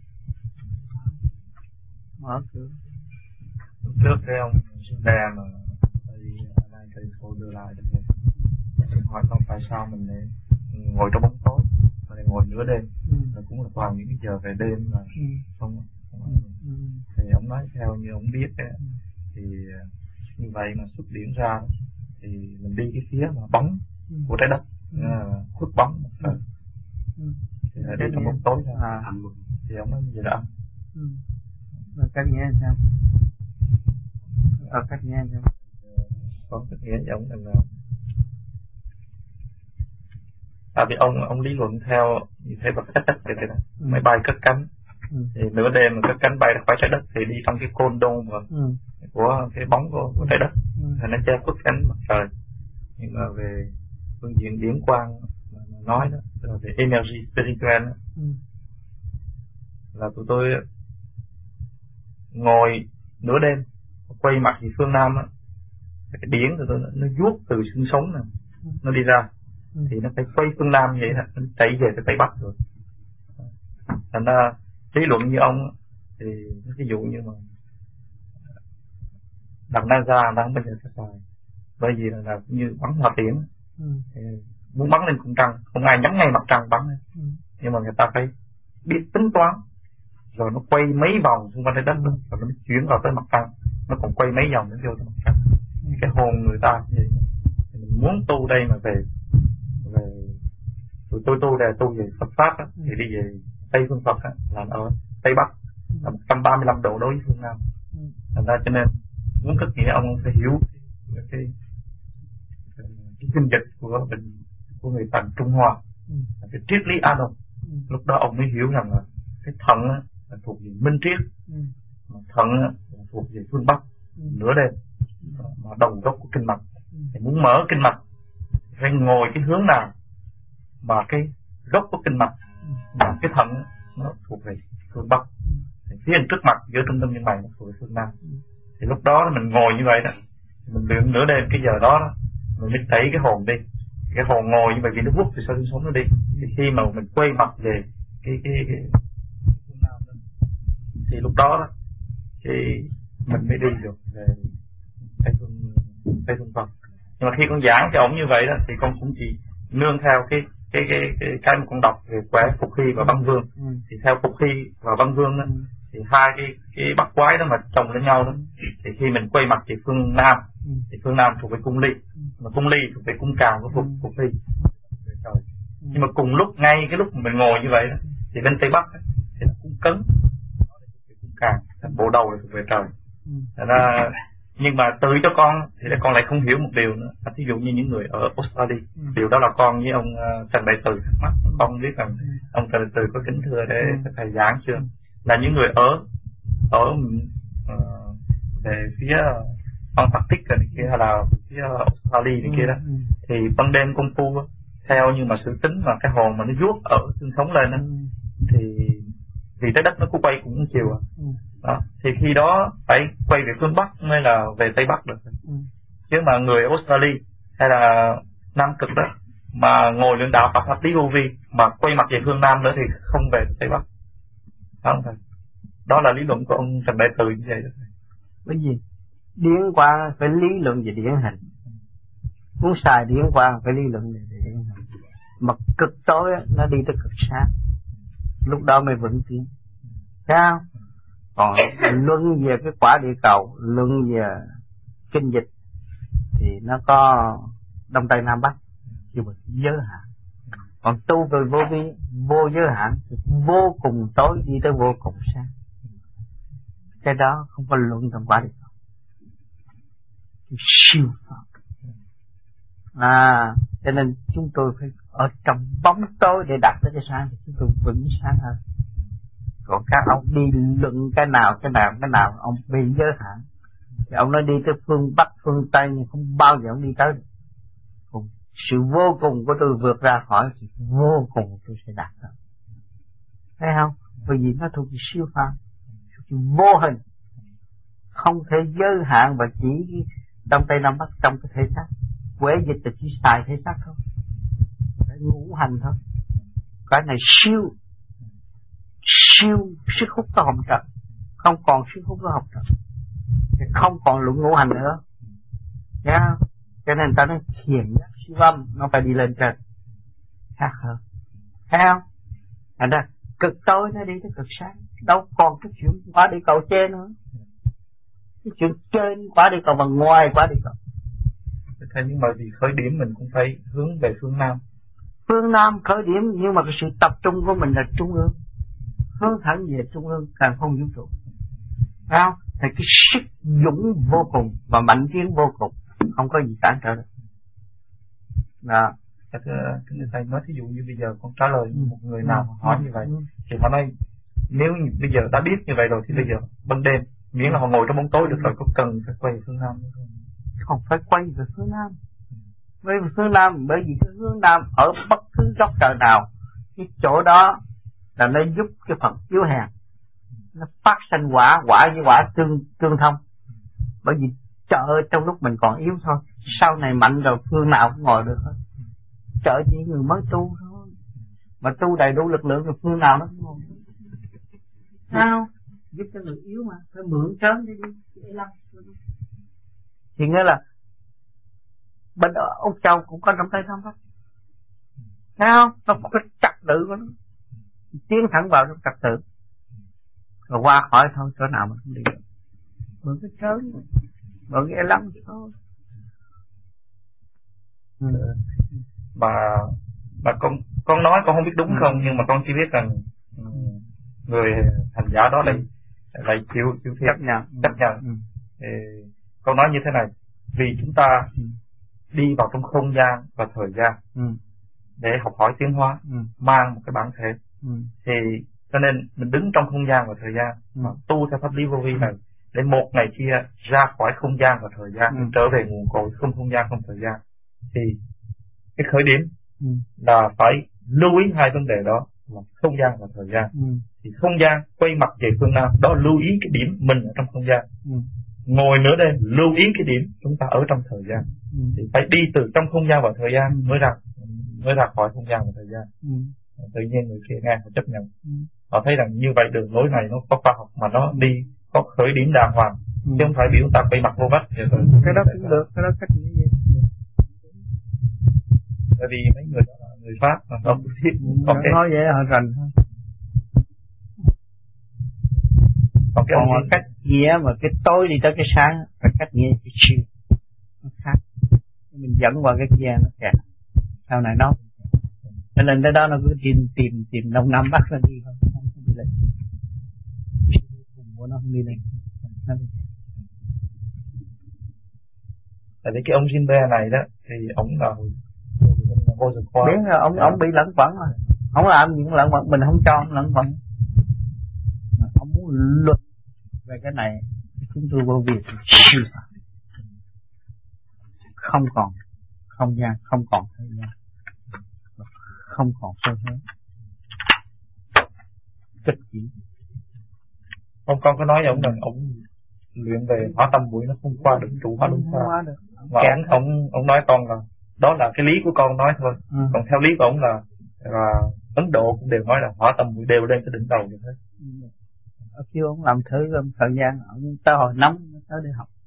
Mở cửa. Trước cái ông đè mà đi đây cây cô đưa lại được. Hỏi con tại sao mình lại ngồi trong bóng tối, mà lại ngồi nửa đêm, ừ. Rồi cũng là vào những giờ về đêm mà ừ. không, không ừ. Thì ông nói theo như ông biết ấy, ừ. Thì như vậy mà xuất điển ra thì mình đi cái phía mà bóng ừ. của trái đất, ừ. Khuất bóng mặt trời. Ừ. Thì đi trong bóng tối ra. À. Thì ông nói như vậy là âm. Ừ. Rồi cách nghĩa sao? Ở cách nghĩa sao? Có cách nghĩa giống là tại vì ông ông lý luận theo như thế vật chất đất thì thế này, ừ. Máy bay cất cánh, ừ. Thì nửa đêm mà cất cánh bay ra khỏi trái đất thì đi trong cái côn đôn mà ừ. của cái bóng của, của trái đất, ừ. Thì nó che khuất cánh mặt trời. Nhưng mà về phương diện điển quang mà nói đó, là về energy spiritual đó, ừ. Là tụi tôi ngồi nửa đêm quay mặt về phương Nam á, cái điển tụi tôi nó vuốt từ xương sống nè, ừ. Nó đi ra. Ừ. Thì nó phải quay phương Nam vậy đó, nó chạy về cái Tây Bắc rồi. Thành ra lý luận như ông thì ví dụ như mà đặt NASA đang bây giờ sẽ xài, bởi vì là, là như bắn hỏa tiễn, ừ. Thì muốn bắn lên cung trăng không ai nhắm ngay mặt trăng bắn, ừ. Nhưng mà người ta phải biết tính toán rồi nó quay mấy vòng xung quanh trái đất, ừ. Rồi nó chuyển vào tới mặt trăng, nó còn quay mấy vòng nó vô tới mặt trăng, ừ. Cái hồn người ta vậy. Thì mình muốn tu đây mà về về tụi tôi tu đề tu về Phật pháp á, thì đi về Tây phương Phật á, là ở Tây Bắc là một trăm ba mươi lăm độ đối với phương Nam. Thành ra cho nên muốn cất nghĩa ông phải hiểu cái cái, cái kinh dịch của bệnh của người tần Trung Hoa, ừ. cái triết lý A Đông. Ừ. Lúc đó ông mới hiểu rằng là cái thận là thuộc về minh triết, ừ. thận là thuộc về phương Bắc, ừ. nửa đêm, ừ. mà đầu gốc của kinh mạch. Ừ. Thì muốn mở kinh mạch phải ngồi cái hướng nào mà cái gốc của kinh mạch, ừ. mà cái thận nó thuộc về phương Bắc, ừ. thì phía trước mặt giữa trung tâm nhân mạch nó thuộc về phương Nam. Ừ. Thì lúc đó mình ngồi như vậy đó, mình luyện nửa đêm cái giờ đó, đó mình mới đẩy cái hồn đi. Cái hồn ngồi như vậy vì nó hút từ sâu xương sống nó đi. Thì khi mà mình quay mặt về cái cái, cái phương Nam đó, thì lúc đó đó thì mình mới đi được về Tây phương Tây phương Phật. Nhưng mà khi con giảng cho ổng như vậy đó thì con cũng chỉ nương theo cái cái cái cái cái mà con đọc về quẻ Phục Hy và Văn Vương. Ừ. Thì theo Phục Hy và Văn Vương đó, ừ. thì hai cái cái bắt quái đó mà chồng lên nhau đó, thì khi mình quay mặt về phương Nam, ừ. thì phương Nam thuộc về cung Ly, ừ. mà cung Ly thuộc về cung Càn của Phục ừ. Phục Hy. Ừ. Nhưng mà cùng lúc ngay cái lúc mình ngồi như vậy đó, thì bên Tây Bắc đó, thì nó cũng cấn, nó là thuộc về cung Càn, bộ đầu là thuộc về trời. Ừ. Là, nhưng mà tự cho con thì con lại không hiểu một điều nữa. Ví dụ như những người ở Australia, ừ. điều đó là con với ông uh, Trần Đại Từ thắc mắc. Ừ. Con biết rằng ừ. ông Trần Đại Từ có kính thưa để ừ. thầy giảng chưa? Ừ. Là những người ở ở uh, về phía Antarctic này kia, hay là phía Australia này ừ. kia đó, ừ. thì ban đêm công phu theo như mà sự tính mà cái hồn mà nó vuốt ở xương sống lên đó, ừ. thì vì trái đất nó cũng quay cũng chiều à. Ừ. Đó. Thì khi đó phải quay về phương Bắc mới là về Tây Bắc được. Ừ. Chứ mà người Australia hay là Nam Cực đó mà ngồi luyện đạo Phật pháp lý vô vi mà quay mặt về phương Nam nữa thì không về Tây Bắc. Đó không thầy? Đó là lý luận của ông Trần Đại Từ như vậy đó. Bởi vì điển quang phải lý luận về điển hình, muốn xài điển quang phải lý luận về điển hình. Mà cực tối nó đi tới cực sáng, lúc đó mới vững tiến. Sao? Còn luận về cái quả địa cầu, luận về kinh dịch thì nó có Đông Tây Nam Bắc, nhưng mà giới hạn. Còn tu về vô vi vô giới hạn thì vô cùng tối đi tới vô cùng sáng. Cái đó không có luận trong quả địa cầu, siêu Phật. À, cho nên chúng tôi phải ở trong bóng tối để đạt tới cái sáng thì chúng tôi vững sáng hơn. Còn các ông đi luận cái nào cái nào cái nào ông bị giới hạn, thì ông nói đi tới phương Bắc phương Tây nhưng không bao giờ ông đi tới được. Còn sự vô cùng của tôi vượt ra khỏi thì vô cùng tôi sẽ đạt được. Thấy không? Bởi vì nó thuộc về siêu phàm, vô hình, không thể giới hạn và chỉ Đông Tây Nam Bắc trong cái thể xác. Quế dịch là chỉ xài thể xác thôi, cái ngũ hành thôi. Cái này siêu siêu sức hút của hồng trần, không còn sức hút của hồng trần, không còn luận ngũ hành nữa. Nghe không? Cho nên ta nói thiền giác siêu âm nó phải đi lên trên, khác hơn. Thấy không? Thành ra cực tối nó đi tới cực sáng, đâu còn cái chuyện quả địa cầu trên nữa. Cái chuyện trên quả địa cầu và ngoài quả địa cầu. Thế nhưng mà vì khởi điểm mình cũng phải hướng về phương Nam. Phương Nam khởi điểm, nhưng mà cái sự tập trung của mình là trung ương, hướng thẳng về trung ương càng không vũ trụ. Thấy không? Thì cái sức dũng vô cùng và mạnh chiến vô cùng, không có gì cản trở được. Đó. Các thầy nói thí dụ như bây giờ con trả lời ừ. một người nào ừ. hỏi như vậy, ừ. thì họ nói nếu như bây giờ đã biết như vậy rồi thì bây giờ ban đêm miễn là họ ngồi trong bóng tối được rồi, có cần phải quay về phương Nam không? Không phải quay về phương Nam. Quay về phương Nam bởi vì cái hướng Nam ở bất cứ góc trời nào, cái chỗ đó là nó giúp cái phần yếu hèn, nó phát sinh quả, quả với quả tương tương thông. Bởi vì trợ trong lúc mình còn yếu thôi, sau này mạnh rồi phương nào cũng ngồi được hết. Trợ chỉ người mới tu thôi, mà tu đầy đủ lực lượng rồi phương nào nó cũng ngồi. Sao? Giúp cho người yếu mà, phải mượn trớn đi đi. Thì nghĩa là bên Úc Châu cũng có trong tay không đó. Thấy không? Nó có cái trật tự của nó, tiến thẳng vào trong trật tự, rồi qua khỏi thôi, chỗ nào mình cũng đi được. Mượn cái trớn, mượn cái lắm thôi. Ừ. Mà mà con con nói con không biết đúng ừ. không, nhưng mà con chỉ biết rằng người hành giả đó lại lại chịu chịu thiệt chấp nhận chấp nhận. Ừ. Thì Con nói như thế này, vì chúng ta ừ. đi vào trong không gian và thời gian ừ. để học hỏi tiến hóa, ừ. mang một cái bản thể, ừ. thì cho nên mình đứng trong không gian và thời gian ừ. mà tu theo pháp lý vô vi này để một ngày kia ra khỏi không gian và thời gian, ừ. trở về nguồn cội không không gian không thời gian, thì cái khởi điểm ừ. là phải lưu ý hai vấn đề đó là không gian và thời gian. Ừ. Thì không gian quay mặt về phương Nam, đó lưu ý cái điểm mình ở trong không gian. Ừ. Ngồi nửa đêm lưu ý cái điểm chúng ta ở trong thời gian. Ừ. Thì phải đi từ trong không gian và thời gian mới ra mới ra khỏi không gian và thời gian. Ừ. Tự nhiên người kia nghe họ chấp nhận. Ừ. Họ thấy rằng như vậy đường lối này nó có khoa học mà nó đi có khởi điểm đàng hoàng, ừ. chứ không phải biểu ta quay mặt vô vách. Ừ. Cái đó cũng được, cái đó cách nghĩ vậy. Tại vì mấy người đó là người Pháp mà không biết. Còn cái nói vậy họ rành thôi. Còn cái ông cách nghĩa mà cái tối đi tới cái sáng phải cách nghĩa cái chiều nó khác. Mình dẫn qua cái kia nó kẹt. Sau này nó cho nên tới đó nó cứ tìm tìm tìm đông nam bắc lên đi thôi, không có đi lên. Cùng của nó không đi lên. Tại vì cái ông Jinbe này đó thì ông là vô sự khoa. Biết rồi, ông ông bị lẫn quẩn rồi. Không làm những lẫn quẩn, mình không cho ông lẫn quẩn. Ông muốn luật về cái này, chúng tôi vô việc siêu phạm. Không còn không gian, không còn thời gian, không còn sơ hở. Kịch chỉ. Ông con có nói với ông rằng ông luyện về hóa tâm muội nó không qua được trụ hóa đúng qua. Và ông, ông ông nói con là đó là cái lý của con nói thôi. Ừ. Còn theo lý của ông là là Ấn Độ cũng đều nói là hóa tâm muội đều lên cái đỉnh đầu như thế. Ừ. Ở khi ông làm thử trong thời gian ông tới hồi nóng tới đi học.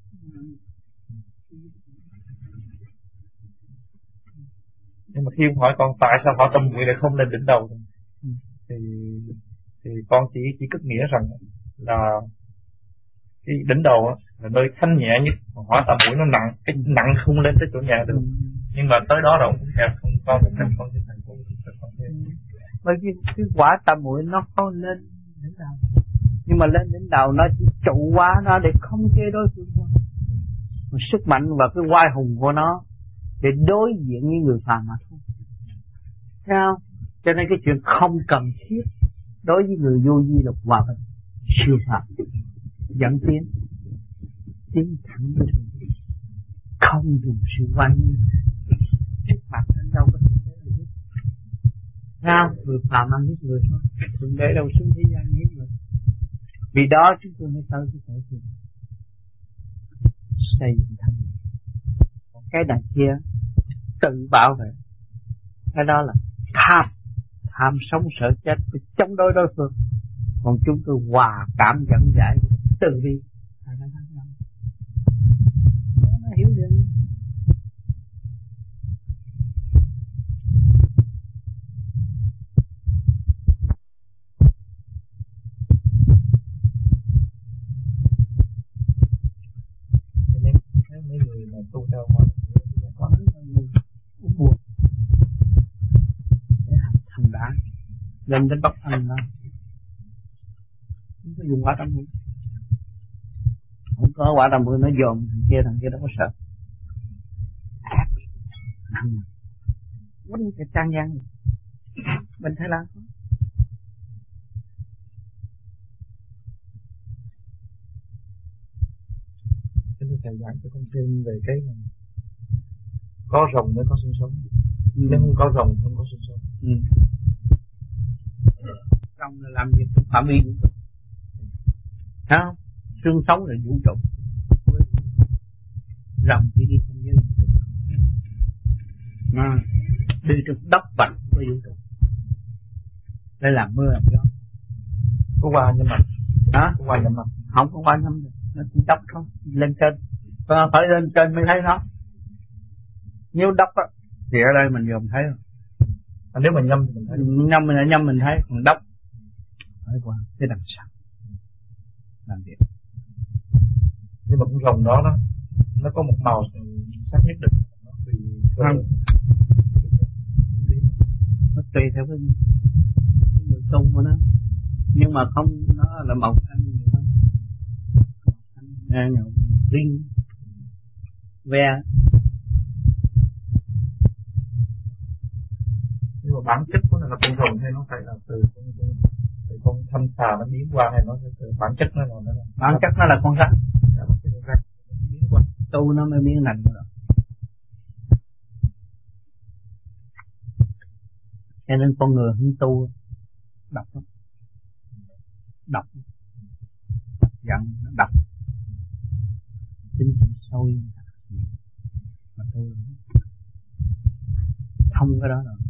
Nhưng mà khi ông hỏi con tại sao hóa tâm muội lại không lên đỉnh đầu ừ. thì thì con chỉ chỉ cất nghĩa rằng là cái đỉnh đầu á là nơi thanh nhẹ nhất, mà hóa tâm muội nó nặng, cái nặng không lên tới chỗ nhẹ được. Ừ. Nhưng mà tới đó rồi cũng theo không có một cách con trên thành phố con thêm. Bởi vì cái quả tâm muội nó không lên đỉnh đầu, nhưng mà lên đỉnh đầu nó chỉ trụ quá nó để không chế đối phương thôi. Mà sức mạnh và cái oai hùng của nó để đối diện với người phàm mà thôi. Thấy không? Cho nên cái chuyện không cần thiết đối với người vô vi lục hòa bình siêu phàm dẫn tiến tiến thẳng với thường không dùng sự quay trước mặt đến đâu có thể thế là giết. Thấy không? Người phàm ăn giết người thôi, đừng để đâu xuống thế gian giết người. Vì đó chúng tôi mới tới cái tổ chức xây dựng thanh nhẹ. Còn cái đằng kia tự bảo vệ, cái đó là tham, tham sống sợ chết, phải chống đối đối phương. Còn chúng tôi hòa cảm dẫn giải từ bi, nó hiểu được. Mấy người mà tu theo hóa có uống buồn để thành đã lên đến Bắc Anh đó, không có dùng quả tâm muội, không có quả tâm muội nó dồn thằng kia, thằng kia đâu có sợ, ác nặng quấn cái trang gian bên Thái Lan. Thầy giảng cho con thêm về cái có rồng mới có sinh sống, ừ. Nếu không có rồng không có sinh sống. Ừ. Rồng là làm việc trong phạm vi vũ trụ, thấy không? Xương sống là vũ trụ, rồng chỉ đi trong giới vũ trụ, à, đi trong đất vạch của vũ trụ, để làm mưa làm gió. Có qua nhâm mặt, hả? Có qua nhâm mặt, không có qua nhâm được, nó chỉ đất không, lên trên. Và phải lên trên mới thấy nó. Nếu đất á thì ở đây mình dòm thấy rồi. À, nếu mình nhâm thì mình thấy. Nhâm mình nhâm mình thấy, còn đất phải qua cái đằng sau làm việc. Nhưng mà con rồng đó nó nó có một màu sắc nhất định. Vì không. Nó tùy theo cái người tu của nó. Nhưng mà không, nó là màu xanh nhiều hơn. Xanh riêng. ve. Nhưng mà bản chất của nó là con rồng hay nó phải là từ con, từ con thanh xà nó biến qua, hay nó từ bản chất nó là nó là bản chất nó là con rắn. Dạ, con rắn biến qua. Tu nó mới biến thành rồi. Cho nên con người không tu độc lắm, độc giận nó độc, tính chuyện sôi mà tu thông cái đó rồi.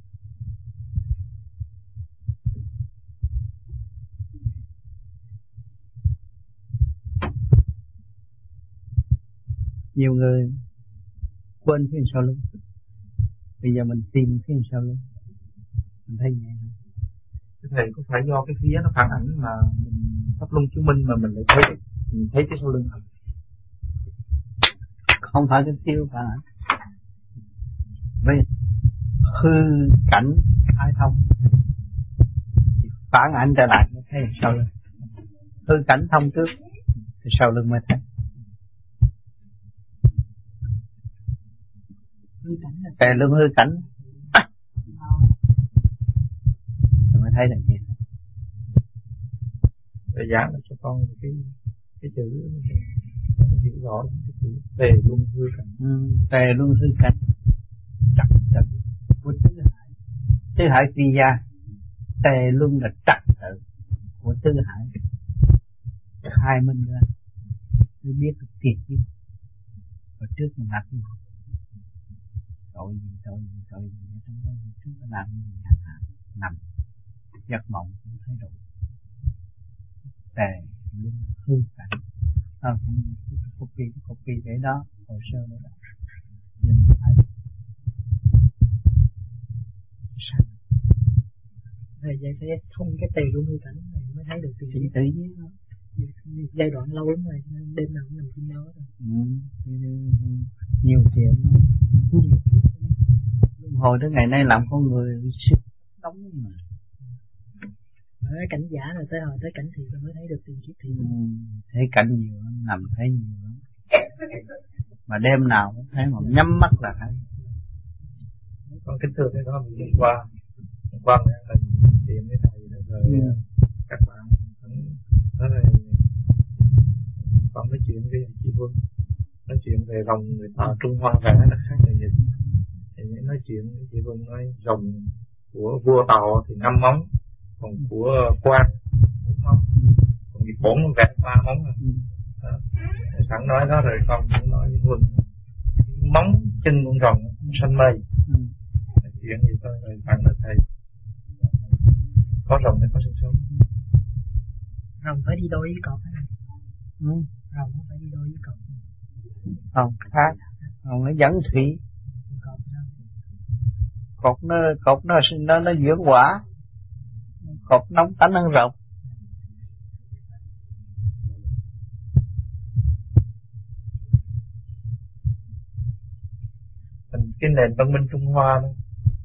Nhiều người quên phía sau lưng, bây giờ mình tìm phía sau lưng, mình thấy nhẹ hơn. Thầy có phải do cái phía nó phản ảnh mà mình pháp luân chứng minh mà mình lại thấy mình thấy cái sau lưng không? Không phải cái phía phản ảnh, vì hư cảnh khai thông thì phản ảnh trở lại mới thấy sau lưng. Hư cảnh thông trước thì sau lưng mới thấy. Kề lưng hư cảnh rồi mới thấy là gì. Để giảng cho con cái cái chữ hiểu rõ cái chữ tề luân hư cảnh. Ừ, tề luân hư cảnh trật tự của tứ hải. Tứ hải quy gia, tề luân là trật tự của tứ hải. Khai minh ra mới biết được thiệt chứ. Và trước mình làm gì? Tội gì, tội gì, tội gì, trong đó chúng ta làm gì hả hả, nằm, giấc mộng cũng thấy đủ. Tề, luân, hư cảnh, nó cũng copy, copy để đó, hồ sơ để đó. Nhìn thấy. Sao? Thầy vậy phải thông cái tề luân hư cảnh này mới thấy được tiền chỉ tự nhiên đó. Giai đoạn lâu lắm rồi, đêm nào cũng nằm trên đó rồi. Ừ, nhiều chuyện không? Hồi tới ngày nay làm con người sức đóng mà. Ở cảnh giả rồi tới hồi tới cảnh thiệt rồi mới thấy được tiền kiếp thiệt. Ừ, thấy cảnh nhiều lắm, nằm thấy nhiều lắm. Mà đêm nào cũng thấy, mà nhắm mắt là thấy. Con kính thưa cái đó mình đi qua, qua là chuyện với thầy rồi ừ. Các bạn nói là con nói chuyện với chị Vân, nói chuyện về rồng người ta Trung Hoa vẽ là khác là gì. Thì nói chuyện với chị Vân nói rồng của vua Tàu thì năm móng, còn của quan bốn móng, còn Nhật Bản nó vẽ ba móng rồi. Đó. Sẵn nói đó rồi con cũng nói với Vân móng chân con rồng xanh mây. Ừ. Chuyện gì thôi rồi sẵn nói thầy có rồng thì có sinh sống. Rồng phải đi đôi với cọp hả? Ừ. Rồng nó phải đi đôi với cọp. Không, khác. Rồng nó dẫn thủy. Cọp sao? Cọp nó, cọp nó, nó, nó dưỡng quả. Cọp nóng tánh hơn rồng. Cái nền văn minh Trung Hoa đó,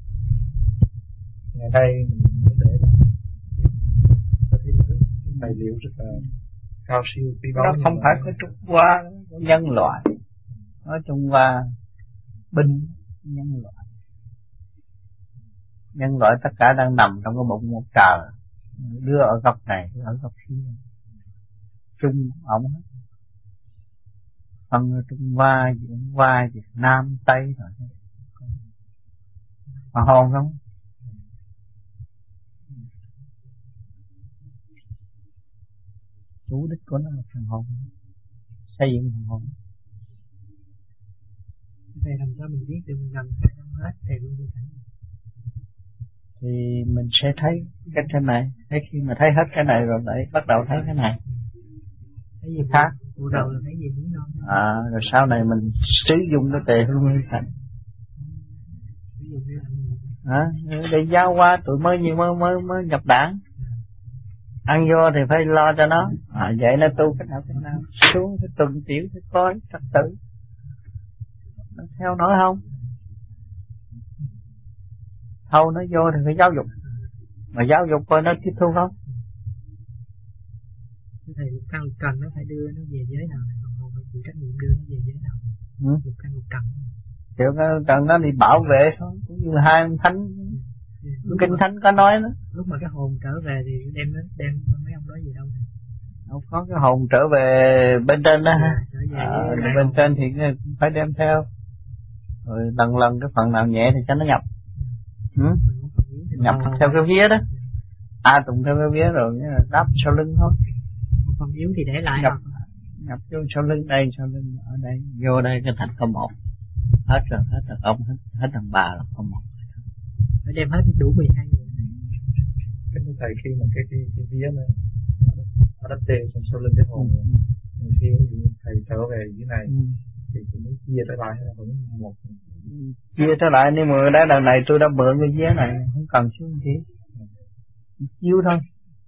ngày nay mình mới để tài liệu rất là cao siêu quý báu. Nó không phải có Trung Hoa, nhân loại. Nói Trung Hoa binh nhân loại. Nhân loại tất cả đang nằm trong cái bụng một trời. Đứa ở góc này, đứa ở góc kia. Trung ổng hết. Phần Trung Hoa, Việt Hoa, Việt Nam, Tây rồi. Mà hồn không? Chủ đích của nó là phần hồn, xây dựng phần hồn. Vậy làm sao mình biết được mình làm hay không hết thì luôn đi thành. Thì mình sẽ thấy cái trên này, thấy khi mà thấy hết cái này rồi lại bắt đầu thấy cái này. Thấy gì khác. Vụ đầu là thấy gì muốn non. À, rồi sau này mình sử dụng cái tề luân hư cảnh. À, để giao qua tụi mới như mới mới mới nhập đảng. Ăn vô thì phải lo cho nó. À, vậy nó tu cái nào cái nào, xuống cái tuần tiểu cái coi trật tự. Nó theo nói không? Thâu nó vô thì phải giáo dục. Mà giáo dục coi nó tiếp thu không? Thầy cao cần nó phải đưa nó về giới nào này, còn phải chịu trách nhiệm đưa nó về giới nào. Ừ. lục căn lục trần. Kiểu cái trần nó đi bảo vệ thôi, cũng như là hai ông thánh, lúc kinh thánh có nói đó. Lúc mà cái hồn trở về thì đem đem mấy ông nói gì đâu. Không có cái hồn trở về bên trên đó ha. À, bên hồn. trên thì phải đem theo. Rồi lần lần cái phần nào nhẹ thì cho nó nhập. Ừ? Nhập theo cái vía đó. À tụng theo cái vía rồi đắp sau lưng thôi. Một phần yếu thì để lại nhập, nhập vô sau lưng đây, sau lưng ở đây, vô đây cái thành không một. Hết rồi, hết thằng ông, hết, hết thằng bà là không một. Phải đem hết đủ mười hai người. Cái thầy khi mà cái cái cái vía này nó đắp đều trong sau lưng cái hồn, ừ. Khi thầy trở về dưới này, ừ. Thì cũng muốn chia trở lại hay là vẫn một? Chia trở lại, nhưng mà đã đợt này tôi đã mượn cái vía này, không cần xuống gì, chiếu thôi.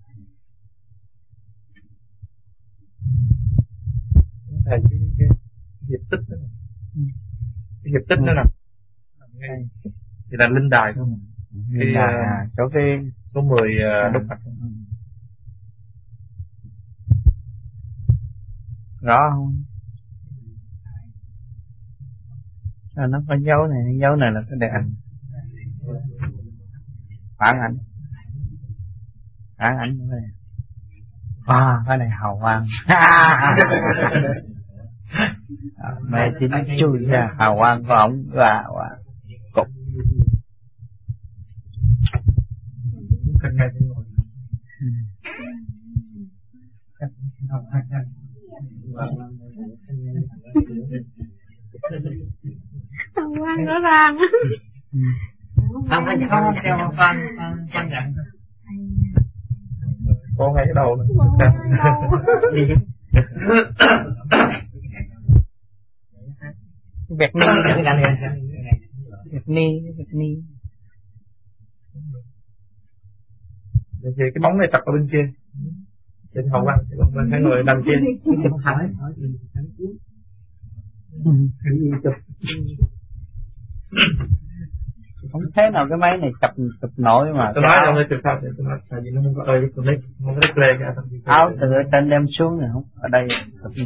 Thầy cái cái hiệp tích đó, ừ. Cái hiệp tích ừ. Đó nè, thì là linh đài thôi. Linh đài à, chỗ cái số mười uh, đúc mạch. Rõ không? À, nó có dấu này, dấu này là cái đề ảnh, phản ảnh, phản ảnh như này. À, cái này hào quang. À, mẹ chỉ nói chui ra hào quang của ổng và cục. Cần ngay trên ngồi. Hào quang rõ ràng. Không phải không theo con con con nhận. Con ngay cái đầu nữa. Việt Ni, Việt Ni, Việt Ni. Thì cái bóng này tập ở bên kia, trên hậu quang, bên hai người nằm trên. Hỏi hỏi gì thằng cuối. Không thế nào cái máy này chụp chụp nổi mà. Tôi nói là hơi chụp sao thì tôi nói tại vì nó không có ơi tôi lấy không có display cả. Áo từ ở trên đem xuống này không, ở đây chụp được.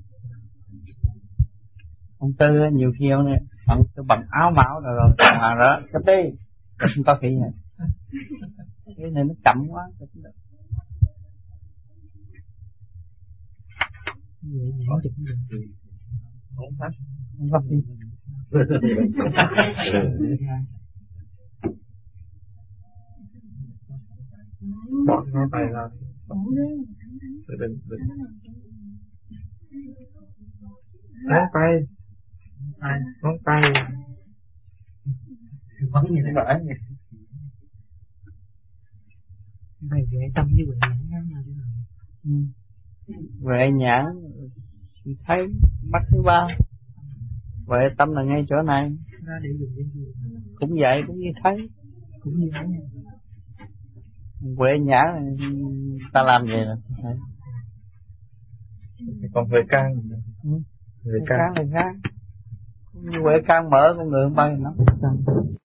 Ông Tư nhiều khi ông này bằng bằng áo máu rồi rồi mà đó chụp đi, không có khi này. Cái này nó chậm quá chụp được. Không phát, không phát đi. Bỏ ngón tay ra. Đừng đừng. Ngón tay, ngón tay. Vẫn như thế vậy. Mày huệ tâm với huệ nhãn nhau nhau chứ nào. Huệ nhãn thấy mắt thứ ba, huệ tâm là ngay chỗ này. Ra để dùng cái gì? Cũng vậy, cũng như thấy, cũng như thấy. Huệ nhãn ta làm gì rồi? Còn huệ can, ừ. Huệ can, huệ can, cũng như huệ can mở con người bao nhiêu nó.